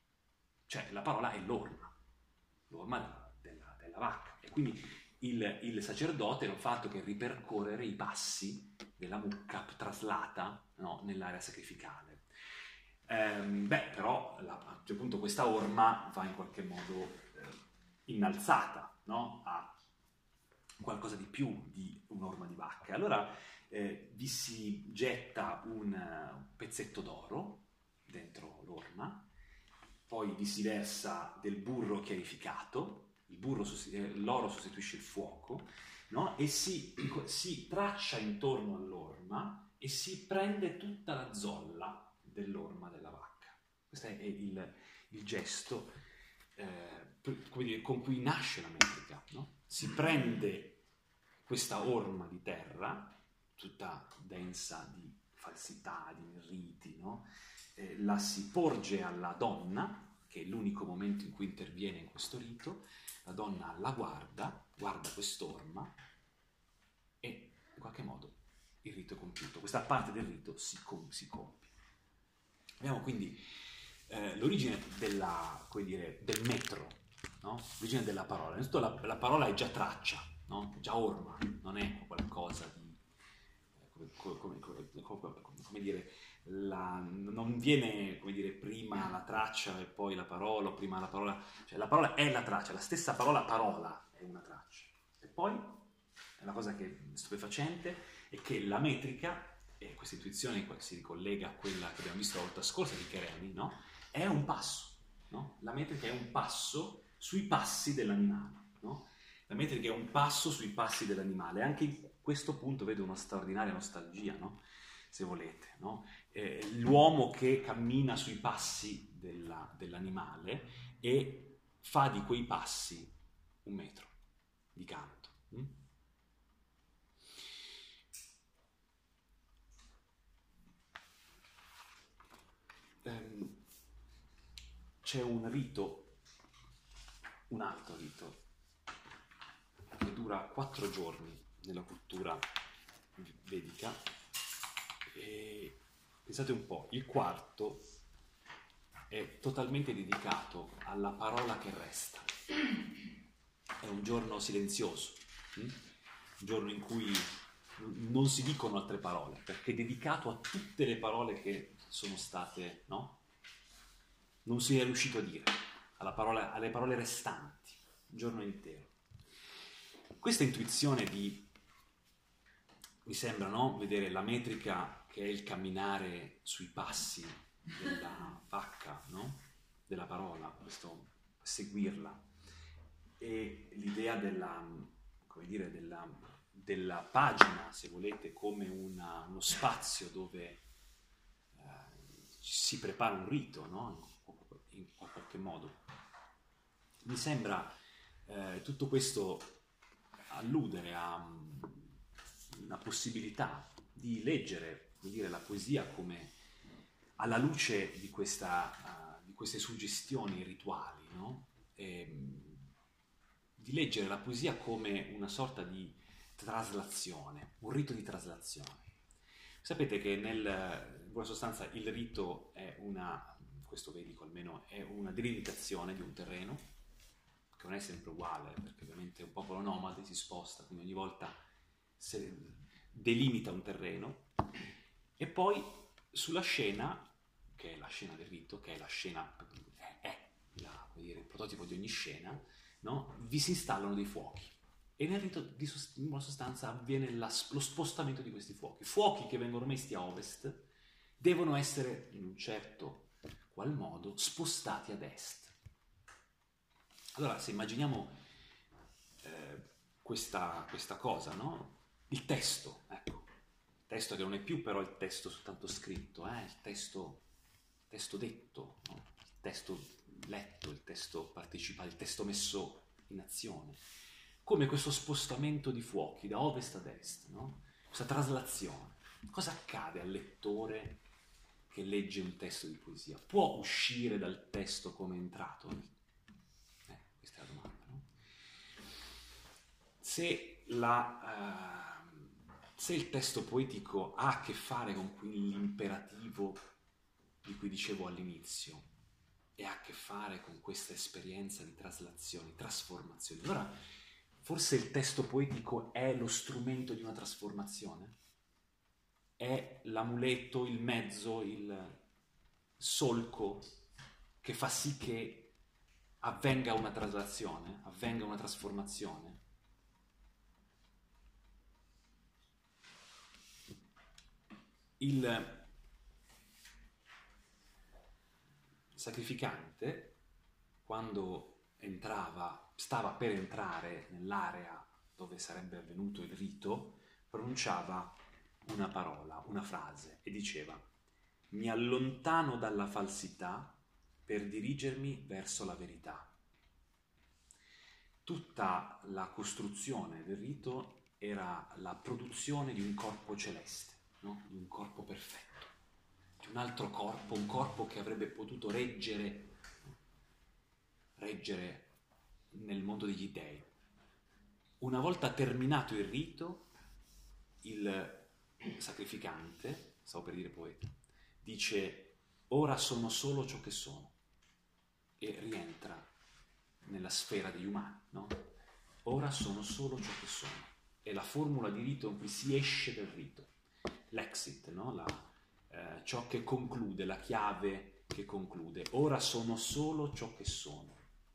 Cioè la parola è l'orma, l'orma della, della, della vacca. E quindi il, il sacerdote non fa altro che ripercorrere i passi della mucca traslata, no, nell'area sacrificale. Ehm, beh, però la, a un certo punto questa orma va in qualche modo eh, innalzata, no? A qualcosa di più di un'orma di vacca. Allora eh, vi si getta un, un pezzetto d'oro dentro l'orma, poi vi si versa del burro chiarificato, il burro sostitu- l'oro sostituisce il fuoco, no? E si, si traccia intorno all'orma e si prende tutta la zolla dell'orma della vacca. Questo è il, il gesto eh, come dire, con cui nasce la metrica, no? Si prende questa orma di terra, tutta densa di falsità, di riti, no? Eh, la si porge alla donna, che è l'unico momento in cui interviene in questo rito. La donna la guarda, guarda quest'orma e in qualche modo il rito è compiuto. Questa parte del rito si, com- si compie. Abbiamo quindi eh, l'origine della, come dire, del metro, no? L'origine della parola. Innanzitutto la, la parola è già traccia, no? Già orma, non è qualcosa di, eh, come, come, come, come, come dire, la, non viene, come dire, prima la traccia e poi la parola, o prima la parola, cioè la parola è la traccia, la stessa parola parola è una traccia. E poi, la cosa che è stupefacente è che la metrica, e questa intuizione si ricollega a quella che abbiamo visto la volta scorsa di Cheremi, no? È un passo, no? La metrica è un passo sui passi dell'animale, no? La metrica è un passo sui passi dell'animale. Anche in questo punto vedo una straordinaria nostalgia, no? Se volete, no? Eh, l'uomo che cammina sui passi della, dell'animale e fa di quei passi un metro di canto. Hm? Um, c'è un rito, un altro rito, che dura quattro giorni nella cultura vedica. E pensate un po', il quarto è totalmente dedicato alla parola che resta. È un giorno silenzioso, hm? Un giorno in cui non si dicono altre parole, perché è dedicato a tutte le parole che sono state, no? Non si è riuscito a dire, alla parola, alle parole restanti, un giorno intero. Questa intuizione di, mi sembra, no? Vedere la metrica che è il camminare sui passi della vacca, no? Della parola, questo seguirla, e l'idea della, come dire, della, della pagina, se volete, come una, uno spazio dove eh, si prepara un rito, no? In, in qualche modo. Mi sembra eh, tutto questo alludere a una possibilità di leggere, come dire, la poesia come alla luce di, questa, uh, di queste suggestioni rituali, no? E, di leggere la poesia come una sorta di traslazione, un rito di traslazione. Sapete che nel, in buona sostanza il rito è una, questo vedico almeno, è una delimitazione di un terreno, che non è sempre uguale, perché ovviamente un popolo nomade si sposta, quindi ogni volta delimita un terreno, e poi sulla scena, che è la scena del rito, che è la scena, è la, come dire, il prototipo di ogni scena, no? Vi si installano dei fuochi. E nel rito, di sost- in buona sostanza, avviene la, lo spostamento di questi fuochi. Fuochi che vengono messi a ovest devono essere, in un certo qual modo, spostati ad est. Allora, se immaginiamo eh, questa, questa cosa, no? Il testo, ecco, il testo che non è più però il testo soltanto scritto, eh? il testo, testo detto, no? Il testo letto, il testo partecipato, il testo messo in azione, come questo spostamento di fuochi da ovest ad est, no? Questa traslazione. Cosa accade al lettore che legge un testo di poesia? Può uscire dal testo come è entrato? Eh, questa è la domanda, no? Se la, uh, se il testo poetico ha a che fare con quell'imperativo di cui dicevo all'inizio e ha a che fare con questa esperienza di traslazioni, trasformazioni, allora forse il testo poetico è lo strumento di una trasformazione? È l'amuleto, il mezzo, il solco che fa sì che avvenga una traslazione, avvenga una trasformazione? Il sacrificante, quando entrava, stava per entrare nell'area dove sarebbe avvenuto il rito, pronunciava una parola, una frase, e diceva: mi allontano dalla falsità per dirigermi verso la verità. Tutta la costruzione del rito era la produzione di un corpo celeste, no? Di un corpo perfetto, di un altro corpo, un corpo che avrebbe potuto reggere, reggere nel mondo degli dei. Una volta terminato il rito, il sacrificante, stavo per dire poeta, dice: ora sono solo ciò che sono, e rientra nella sfera degli umani, no? Ora sono solo ciò che sono. È la formula di rito in cui si esce dal rito, l'exit, no? La, eh, ciò che conclude, la chiave che conclude. Ora sono solo ciò che sono.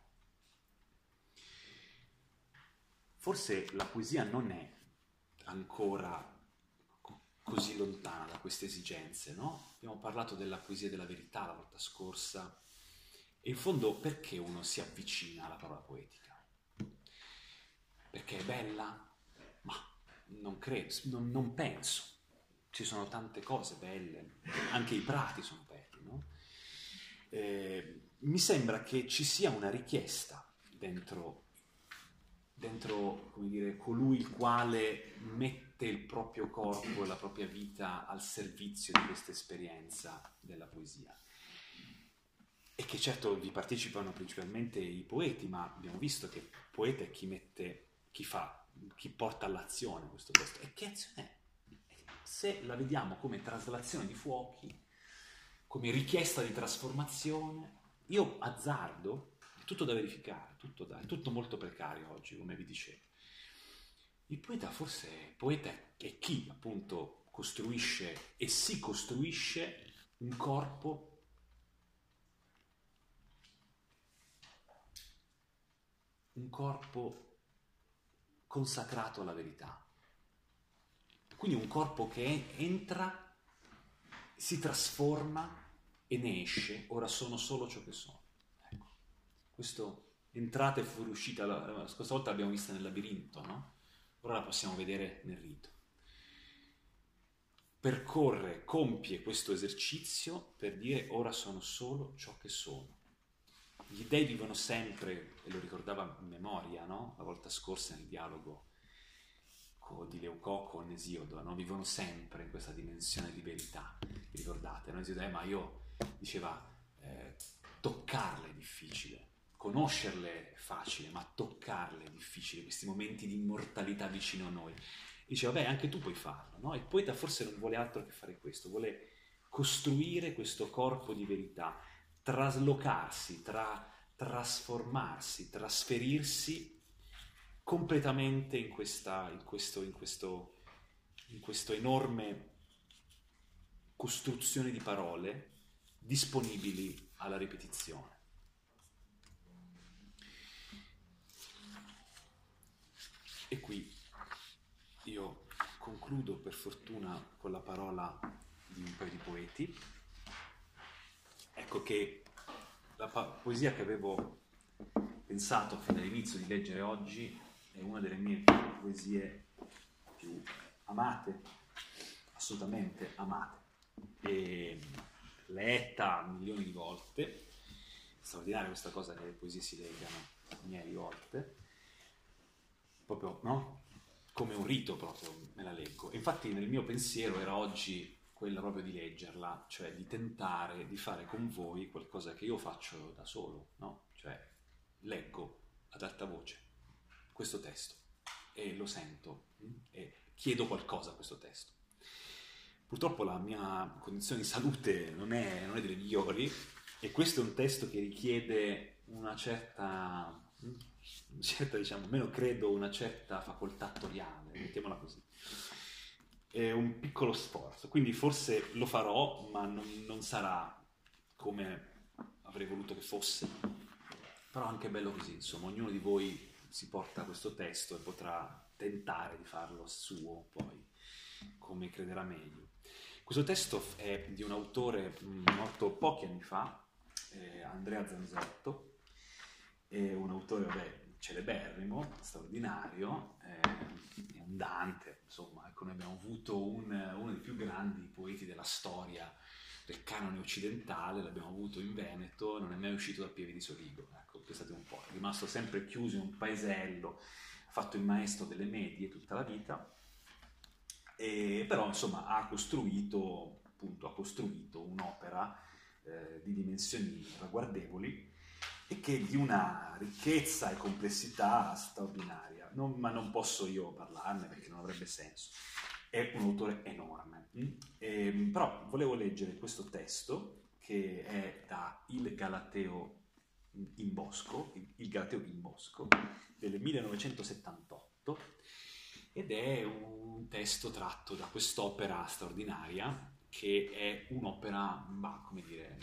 Forse la poesia non è ancora così lontana da queste esigenze, no? Abbiamo parlato della poesia della verità la volta scorsa, e in fondo perché uno si avvicina alla parola poetica? Perché è bella? Ma non credo, non, non penso. Ci sono tante cose belle, anche i prati sono belli, no? Eh, mi sembra che ci sia una richiesta dentro dentro, come dire, colui il quale mette il proprio corpo e la propria vita al servizio di questa esperienza della poesia. E che certo vi partecipano principalmente i poeti, ma abbiamo visto che poeta è chi mette, chi fa, chi porta all'azione questo testo. E che azione è? Se la vediamo come traslazione di fuochi, come richiesta di trasformazione, io azzardo, tutto da verificare, tutto da, è tutto molto precario oggi, come vi dicevo. Il poeta forse, poeta è chi appunto costruisce e si costruisce un corpo un corpo consacrato alla verità. Quindi un corpo che entra, si trasforma e ne esce. Ora sono solo ciò che sono. Questo entrata e fuoriuscita, la scorsa volta l'abbiamo vista nel labirinto, no? Ora la possiamo vedere nel rito. Percorre, compie questo esercizio per dire: ora sono solo ciò che sono. Gli dei vivono sempre, e lo ricordava in memoria, no? La volta scorsa nel dialogo di Leucò con Esiodo, no? Vivono sempre in questa dimensione di verità. Vi ricordate, no? Esiodo, eh, ma io, diceva, eh, toccarle è difficile. Conoscerle è facile, ma toccarle è difficile, questi momenti di immortalità vicino a noi. Dice, vabbè, anche tu puoi farlo, no? Il poeta forse non vuole altro che fare questo, vuole costruire questo corpo di verità, traslocarsi, tra, trasformarsi, trasferirsi completamente in, questa, in, questo, in, questo, in questo enorme costruzione di parole disponibili alla ripetizione. E qui io concludo per fortuna con la parola di un paio di poeti. Ecco che la pa- poesia che avevo pensato fin dall'inizio di leggere oggi è una delle mie poesie più amate, assolutamente amate, e letta milioni di volte. Straordinaria questa cosa che le poesie si leggano migliaia di volte. Proprio, no? Come un rito proprio me la leggo. Infatti nel mio pensiero era oggi quella proprio di leggerla, cioè di tentare di fare con voi qualcosa che io faccio da solo, no? Cioè leggo ad alta voce questo testo e lo sento, e chiedo qualcosa a questo testo. Purtroppo la mia condizione di salute non è, non è delle migliori, e questo è un testo che richiede una certa, una certa diciamo, almeno credo, una certa facoltà attoriale, mettiamola così. È un piccolo sforzo, quindi forse lo farò, ma non, non sarà come avrei voluto che fosse. Però anche bello così, insomma, ognuno di voi si porta questo testo e potrà tentare di farlo suo poi, come crederà meglio. Questo testo è di un autore morto pochi anni fa, eh, Andrea Zanzotto, è un autore, vabbè, celeberrimo, straordinario, eh, è un Dante, insomma, ecco, noi abbiamo avuto un, uno dei più grandi poeti della storia del canone occidentale, l'abbiamo avuto in Veneto, non è mai uscito da Pieve di Soligo, ecco, pensate un po', è rimasto sempre chiuso in un paesello, ha fatto il maestro delle medie tutta la vita, e, però insomma ha costruito, appunto, ha costruito un'opera eh, di dimensioni ragguardevoli e che di una ricchezza e complessità straordinaria, non, ma non posso io parlarne perché non avrebbe senso. È un autore enorme. E, però volevo leggere questo testo che è da Il Galateo in Bosco, Il Galateo in Bosco, del millenovecentosettantotto, ed è un testo tratto da quest'opera straordinaria che è un'opera, bah, come dire,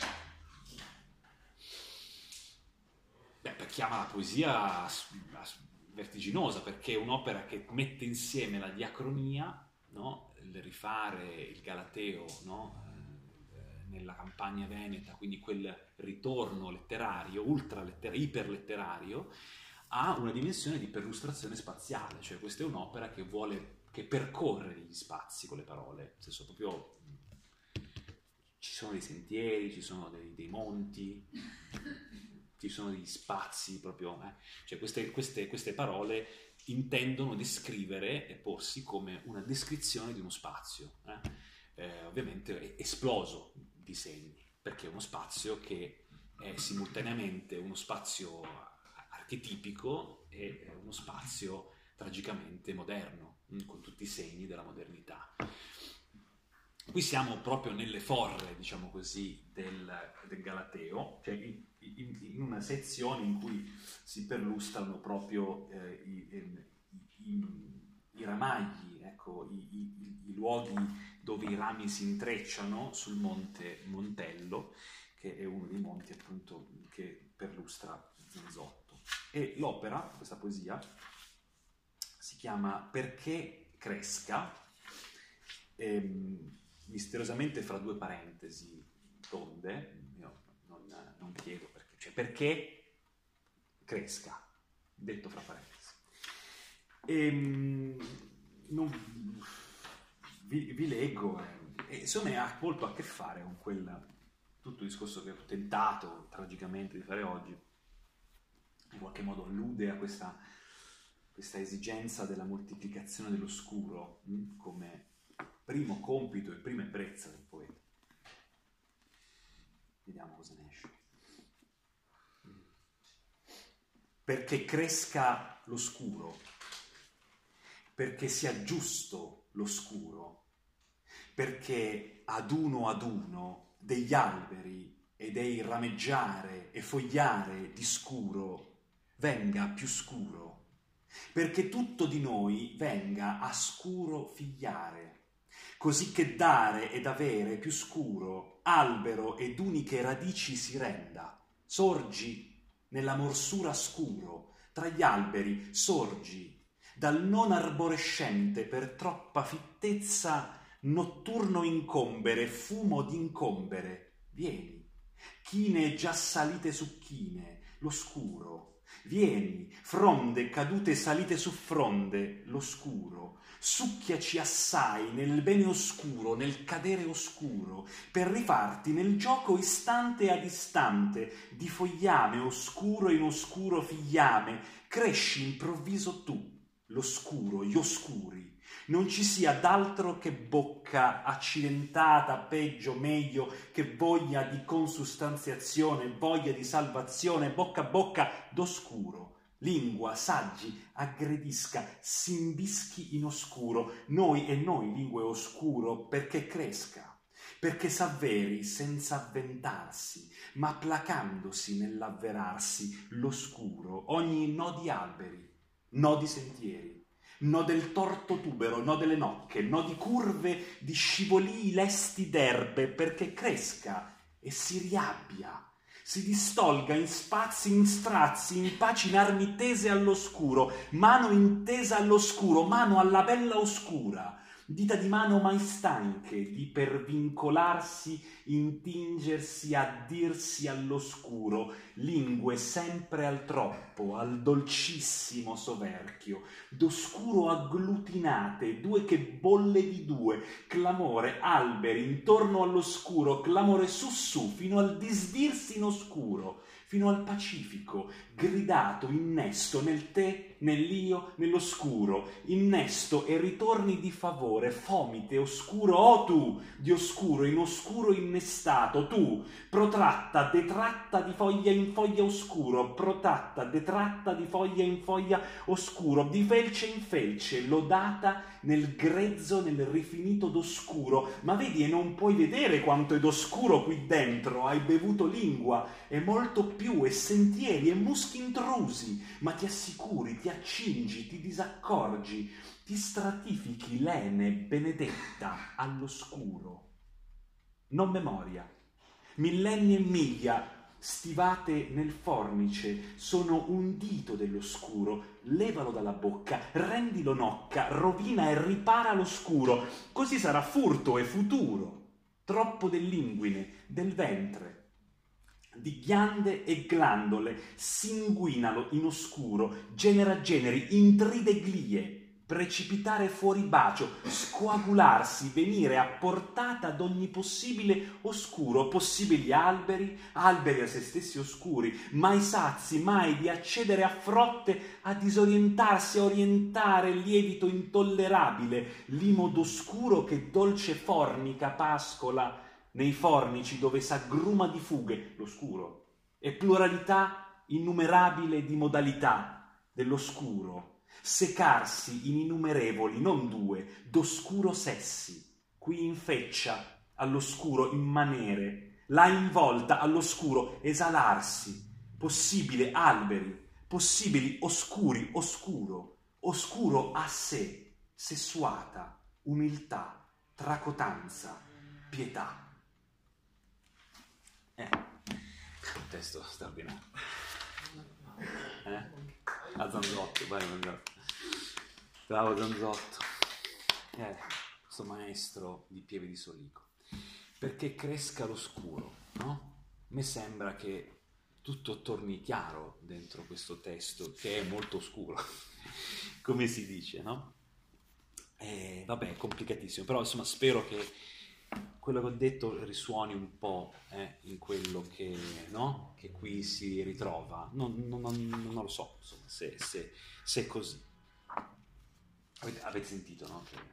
beh, per chiama la poesia vertiginosa, perché è un'opera che mette insieme la diacronia, no? Il rifare il Galateo, no? eh, nella campagna veneta, quindi quel ritorno letterario, ultraletterario, iperletterario, ha una dimensione di perlustrazione spaziale, cioè questa è un'opera che vuole, che percorre gli spazi con le parole, nel senso proprio ci sono dei sentieri, ci sono dei, dei monti, ci sono degli spazi proprio, eh? Cioè queste, queste, queste parole intendono descrivere e porsi come una descrizione di uno spazio, eh? Eh, ovviamente è esploso di segni, perché è uno spazio che è simultaneamente uno spazio archetipico e uno spazio tragicamente moderno, con tutti i segni della modernità. Qui siamo proprio nelle forre, diciamo così, del, del Galateo, cioè in, in, in una sezione in cui si perlustrano proprio eh, i, i, i, i ramagli, ecco, i, i, i luoghi dove i rami si intrecciano sul monte Montello, che è uno dei monti appunto che perlustra Zanzotto. E l'opera, questa poesia, si chiama Perché cresca, ehm, misteriosamente fra due parentesi tonde, io non, non chiedo perché, cioè perché cresca, detto fra parentesi. E, non, vi, vi leggo, e insomma ha molto a che fare con quel tutto il discorso che ho tentato tragicamente di fare oggi, in qualche modo allude a questa, questa esigenza della moltiplicazione dell'oscuro mh, come primo compito e prima ebbrezza del poeta. Vediamo cosa ne esce. Perché cresca l'oscuro, perché sia giusto l'oscuro, perché ad uno ad uno degli alberi e dei rameggiare e fogliare di scuro venga più scuro, perché tutto di noi venga a scuro figliare, così che dare ed avere più scuro, albero ed uniche radici si renda. Sorgi nella morsura scuro, tra gli alberi sorgi, dal non arborescente per troppa fittezza notturno incombere, fumo d'incombere. Vieni, chine già salite su chine, l'oscuro. Vieni, fronde cadute salite su fronde, l'oscuro. Succhiaci assai nel bene oscuro, nel cadere oscuro, per rifarti nel gioco istante ad istante, di fogliame oscuro in oscuro figliame, cresci improvviso tu, l'oscuro, gli oscuri. Non ci sia d'altro che bocca accidentata, peggio, meglio, che voglia di consustanziazione, voglia di salvazione, bocca a bocca d'oscuro, lingua, saggi, aggredisca, s'imbischi in oscuro, noi e noi lingue oscuro, perché cresca, perché s'avveri senza avventarsi, ma placandosi nell'avverarsi l'oscuro, ogni no di alberi, no di sentieri, no del torto tubero, no delle nocche, no di curve, di scivolii lesti d'erbe, perché cresca e si riabbia, si distolga in spazi, in strazi, in paci, in armi tese all'oscuro, mano intesa all'oscuro, mano alla bella oscura, dita di mano mai stanche di per vincolarsi, intingersi, addirsi all'oscuro, lingue sempre al troppo, al dolcissimo soverchio, d'oscuro agglutinate, due che bolle di due, clamore, alberi intorno all'oscuro, clamore su su, fino al disdirsi in oscuro, fino al pacifico, gridato, innesto nel te, nell'io, nell'oscuro, innesto e ritorni di favore, fomite, oscuro, oh tu, di oscuro, in oscuro innestato, tu, protratta, detratta di foglia in foglia oscuro, protratta, detratta di foglia in foglia oscuro, di felce in felce, lodata nel grezzo, nel rifinito d'oscuro, ma vedi e non puoi vedere quanto è d'oscuro qui dentro, hai bevuto lingua, e molto più, e sentieri, e muschi intrusi, ma ti assicuri, ti accingi, ti disaccorgi, ti stratifichi lene benedetta all'oscuro. Non memoria, millenni e miglia stivate nel fornice sono un dito dell'oscuro, levalo dalla bocca, rendilo nocca, rovina e ripara l'oscuro, così sarà furto e futuro, troppo dell'inguine, del ventre, di ghiande e glandole, singuinalo in oscuro, genera generi, intride glie, precipitare fuori bacio, scoagularsi, venire a portata d'ogni possibile oscuro, possibili alberi, alberi a se stessi oscuri, mai sazi, mai di accedere a frotte, a disorientarsi, a orientare lievito intollerabile, limo d'oscuro che dolce fornica pascola nei fornici dove s'aggruma di fughe l'oscuro, e pluralità innumerabile di modalità dell'oscuro, secarsi in innumerevoli, non due, d'oscuro sessi, qui in feccia all'oscuro immanere, là in volta all'oscuro esalarsi, possibile alberi, possibili oscuri, oscuro, oscuro a sé, sessuata, umiltà, tracotanza, pietà. Eh, un testo straordinario. Eh? A Zanzotto, vai Zanzotto. Bravo Zanzotto. Eh, questo maestro di Pieve di Solico. Perché cresca l'oscuro, no? A me sembra che tutto torni chiaro dentro questo testo, che è molto oscuro, come si dice, no? Eh, vabbè, è complicatissimo, però insomma spero che quello che ho detto risuoni un po' eh, in quello che, no? Che qui si ritrova. Non, non, non, non lo so, insomma, se, se, se è così. Avete, avete sentito, no? Che,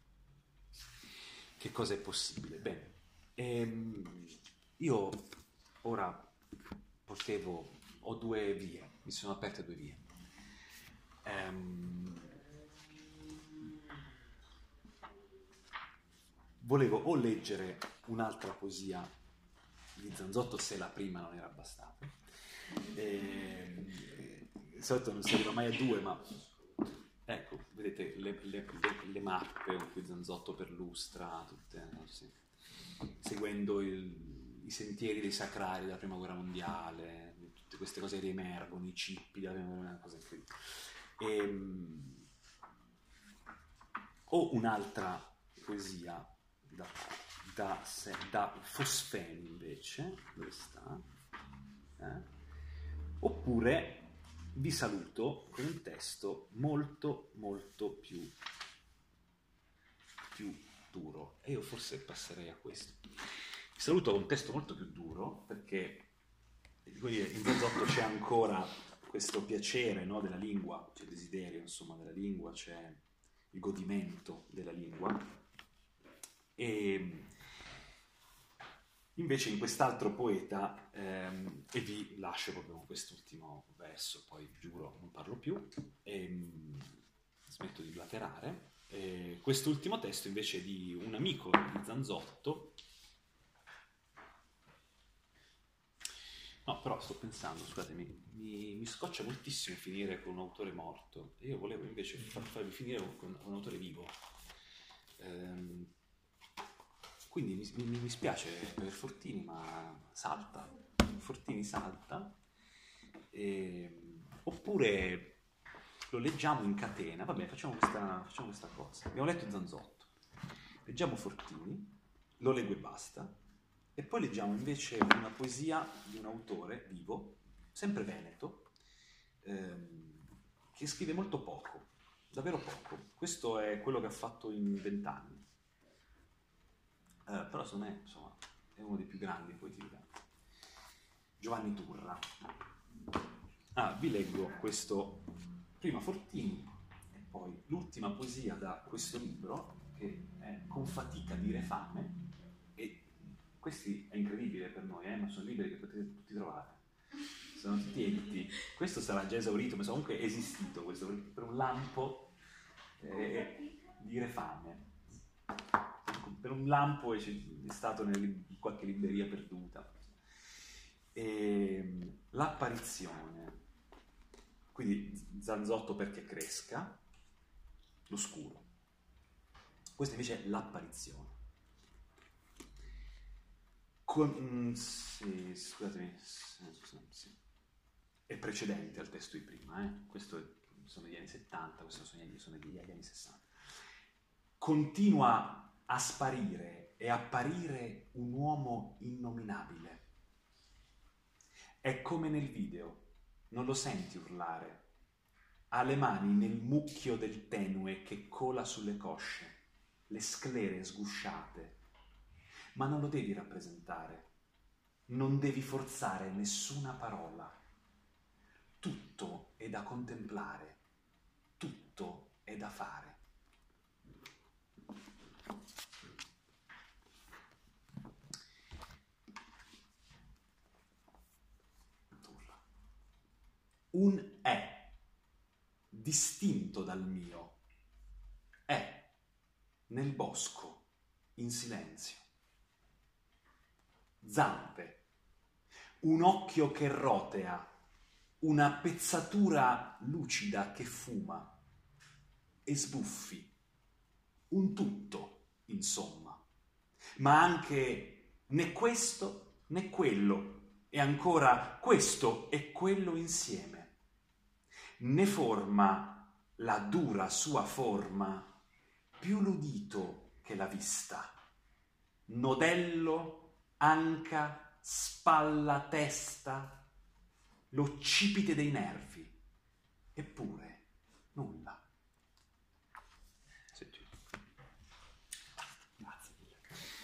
che cosa è possibile? Bene, ehm, io ora potevo, ho due vie, mi sono aperte due vie. Ehm, Volevo o leggere un'altra poesia di Zanzotto, se la prima non era abbastanza. E, di solito non si arriva mai a due, ma ecco, vedete le, le, le, le mappe con cui Zanzotto perlustra, tutte, no? Sì. Seguendo il, i sentieri dei sacrari della Prima Guerra Mondiale, tutte queste cose riemergono, i cippi della Prima Guerra Mondiale, e, o un'altra poesia Da, da, da Fosfeni invece, dove sta? Eh? Oppure vi saluto con un testo molto molto più, più duro, e io forse passerei a questo. Vi saluto con un testo molto più duro perché in Zanzotto c'è ancora questo piacere, no, della lingua, c'è il desiderio insomma della lingua, c'è il godimento della lingua. E Invece in quest'altro poeta, ehm, e vi lascio proprio con quest'ultimo verso, poi giuro non parlo più, e, mh, smetto di blaterare. E quest'ultimo testo invece è di un amico di Zanzotto. No, però sto pensando, scusatemi, mi, mi scoccia moltissimo finire con un autore morto. Io volevo invece far, farvi finire con un autore vivo. Ehm, quindi mi, mi, mi spiace per Fortini, ma salta. Fortini salta. E, oppure lo leggiamo in catena. Vabbè, facciamo questa, facciamo questa cosa. Abbiamo letto Zanzotto. Leggiamo Fortini, lo leggo e basta. E poi leggiamo invece una poesia di un autore vivo, sempre veneto, ehm, che scrive molto poco, davvero poco. Questo è quello che ha fatto in vent'anni. Eh, però secondo me, insomma, è uno dei più grandi poeti italiani. Giovanni Turra. Ah, vi leggo questo, prima Fortini, e poi l'ultima poesia da questo libro, che è Con fatica dire fame, e questi è incredibile per noi, eh, ma sono libri che potete tutti trovare. Sono tutti editi. Questo sarà già esaurito, ma comunque è esistito questo per un lampo, eh, dire fame. Per un lampo è stato in qualche libreria perduta. E l'apparizione, quindi Zanzotto perché cresca, l'oscuro. Questa invece è l'apparizione. Con, sì, scusatemi, sì, è precedente al testo di prima, eh? Questo è, sono degli anni settanta, questo sono degli, sono degli anni sessanta. Continua a sparire e apparire un uomo innominabile. È come nel video, non lo senti urlare. Ha le mani nel mucchio del tenue che cola sulle cosce, le sclere sgusciate. Ma non lo devi rappresentare, non devi forzare nessuna parola. Tutto è da contemplare, tutto è da fare. Un è distinto dal mio, è nel bosco, in silenzio. Zampe, un occhio che rotea, una pezzatura lucida che fuma, e sbuffi, un tutto, insomma, ma anche né questo né quello, e ancora questo e quello insieme. Ne forma la dura sua forma più l'udito che la vista, nodello, anca, spalla, testa, l'occipite dei nervi, eppure nulla. Sì, grazie mille.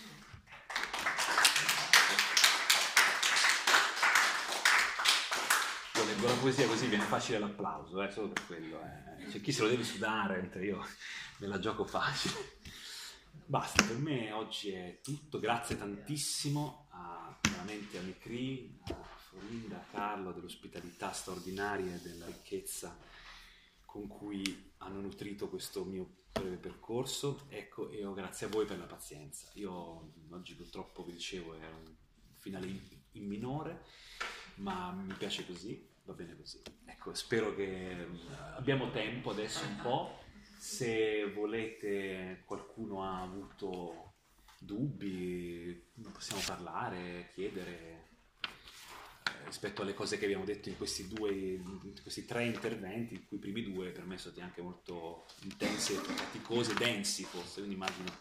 Io leggo la poesia così viene facile l'applauso, eh, solo per quello. Eh. C'è chi se lo deve sudare, mentre io me la gioco facile. Basta, per me oggi è tutto. Grazie tantissimo a, veramente a Micri, a Florinda, a Carlo dell'ospitalità straordinaria e della ricchezza con cui hanno nutrito questo mio breve percorso. Ecco, e io grazie a voi per la pazienza. Io oggi purtroppo, vi dicevo, è un finale in, in minore, ma mi piace così, va bene così. Ecco, spero che abbiamo tempo adesso un po'. Se volete, qualcuno ha avuto dubbi, possiamo parlare, chiedere eh, rispetto alle cose che abbiamo detto in questi due, in questi tre interventi, in cui i primi due per me sono stati anche molto intensi, faticosi, densi forse, quindi immagino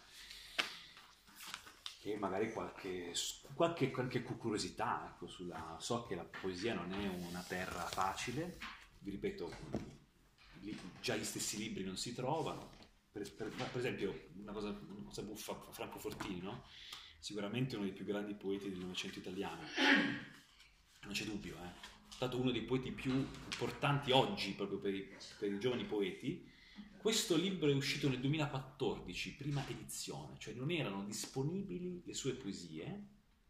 che magari qualche, qualche, qualche curiosità, ecco, sulla, so che la poesia non è una terra facile, vi ripeto, già gli stessi libri non si trovano. Per, per, per esempio, una cosa, una cosa buffa, Franco Fortini, no? Sicuramente uno dei più grandi poeti del Novecento italiano, non c'è dubbio, eh? È stato uno dei poeti più importanti oggi, proprio per i, per i giovani poeti. Questo libro è uscito nel duemilaquattordici, prima edizione, cioè non erano disponibili le sue poesie,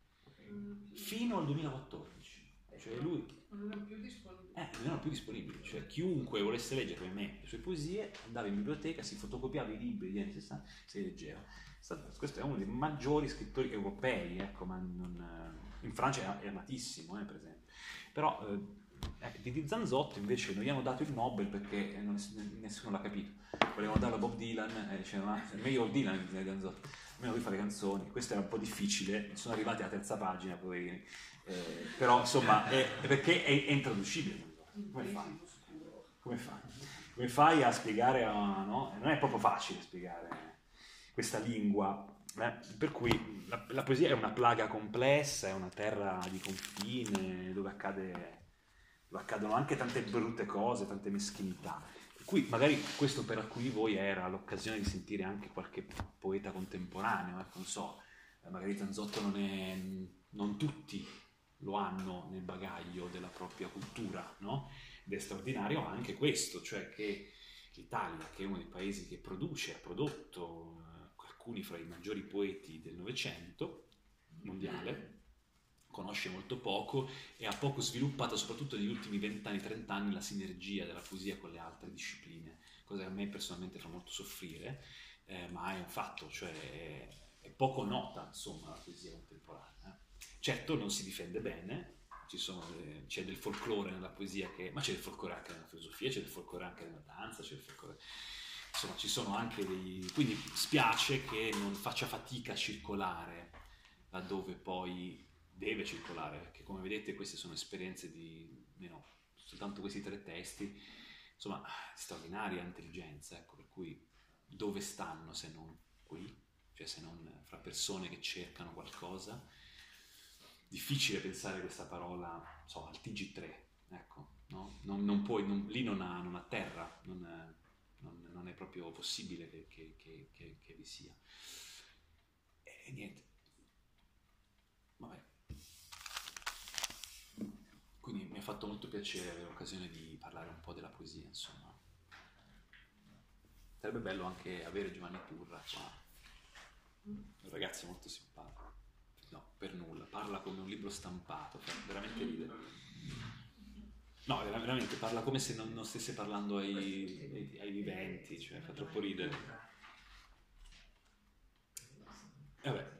fino al duemilaquattordici. Cioè lui... Non erano più disponibili. Eh, non erano più disponibili. Cioè chiunque volesse leggere come me le sue poesie andava in biblioteca, si fotocopiava i libri degli anni sessanta, si leggeva. Questo è uno dei maggiori scrittori europei, ecco, ma non, in Francia è amatissimo, eh, per esempio. Però eh, di Zanzotto invece non gli hanno dato il Nobel perché non, nessuno l'ha capito. Volevano darlo a Bob Dylan e dicevano ah, è meglio Bob Dylan di Zanzotto, almeno lui fa le canzoni. Questo era un po' difficile, sono arrivati alla terza pagina, poverini. Eh, però insomma è, è perché è, è intraducibile. Come fai? Come fai? Come fai a spiegare a, no? Non è proprio facile spiegare questa lingua, eh? Per cui la, la poesia è una plaga complessa, è una terra di confine dove, accade, dove accadono anche tante brutte cose, tante meschinità. Per cui magari questo per alcuni di voi era l'occasione di sentire anche qualche poeta contemporaneo, ecco, non so, magari Zanzotto non è, non tutti lo hanno nel bagaglio della propria cultura, no? Ed è straordinario anche questo, cioè che l'Italia, che è uno dei paesi che produce, ha prodotto alcuni fra i maggiori poeti del Novecento mondiale, conosce molto poco e ha poco sviluppato, soprattutto negli ultimi vent'anni, trent'anni, la sinergia della poesia con le altre discipline, cosa che a me personalmente fa molto soffrire, eh, ma è un fatto, cioè è, è poco nota, insomma, la poesia contemporanea. Certo non si difende bene, ci sono, eh, c'è del folklore nella poesia, che, ma c'è del folklore anche nella filosofia, c'è del folklore anche nella danza, c'è del folklore... Insomma, ci sono anche dei... Quindi spiace che non faccia fatica a circolare laddove poi deve circolare, perché come vedete queste sono esperienze di, meno, soltanto questi tre testi, insomma, straordinaria intelligenza, ecco, per cui dove stanno se non qui? Cioè se non fra persone che cercano qualcosa? Difficile pensare questa parola, so, al T G tre, ecco, no? Non, non puoi, non, lì non ha, non ha terra, non, non, non è proprio possibile che, che, che, che, che vi sia. E niente. Vabbè. Quindi mi ha fatto molto piacere avere l'occasione di parlare un po' della poesia, insomma. Sarebbe bello anche avere Giovanni Turra qua. Un ragazzo molto simpatico. No, per nulla, parla come un libro stampato, fa veramente ridere. No, veramente, parla come se non, non stesse parlando ai, ai, ai viventi, cioè fa troppo ridere. E vabbè.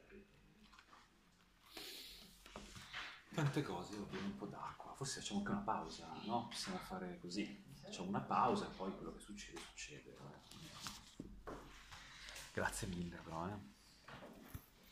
Tante cose, io bevo un po' d'acqua, forse facciamo anche una pausa, no? Possiamo fare così, facciamo una pausa e poi quello che succede, succede. Grazie mille però, eh.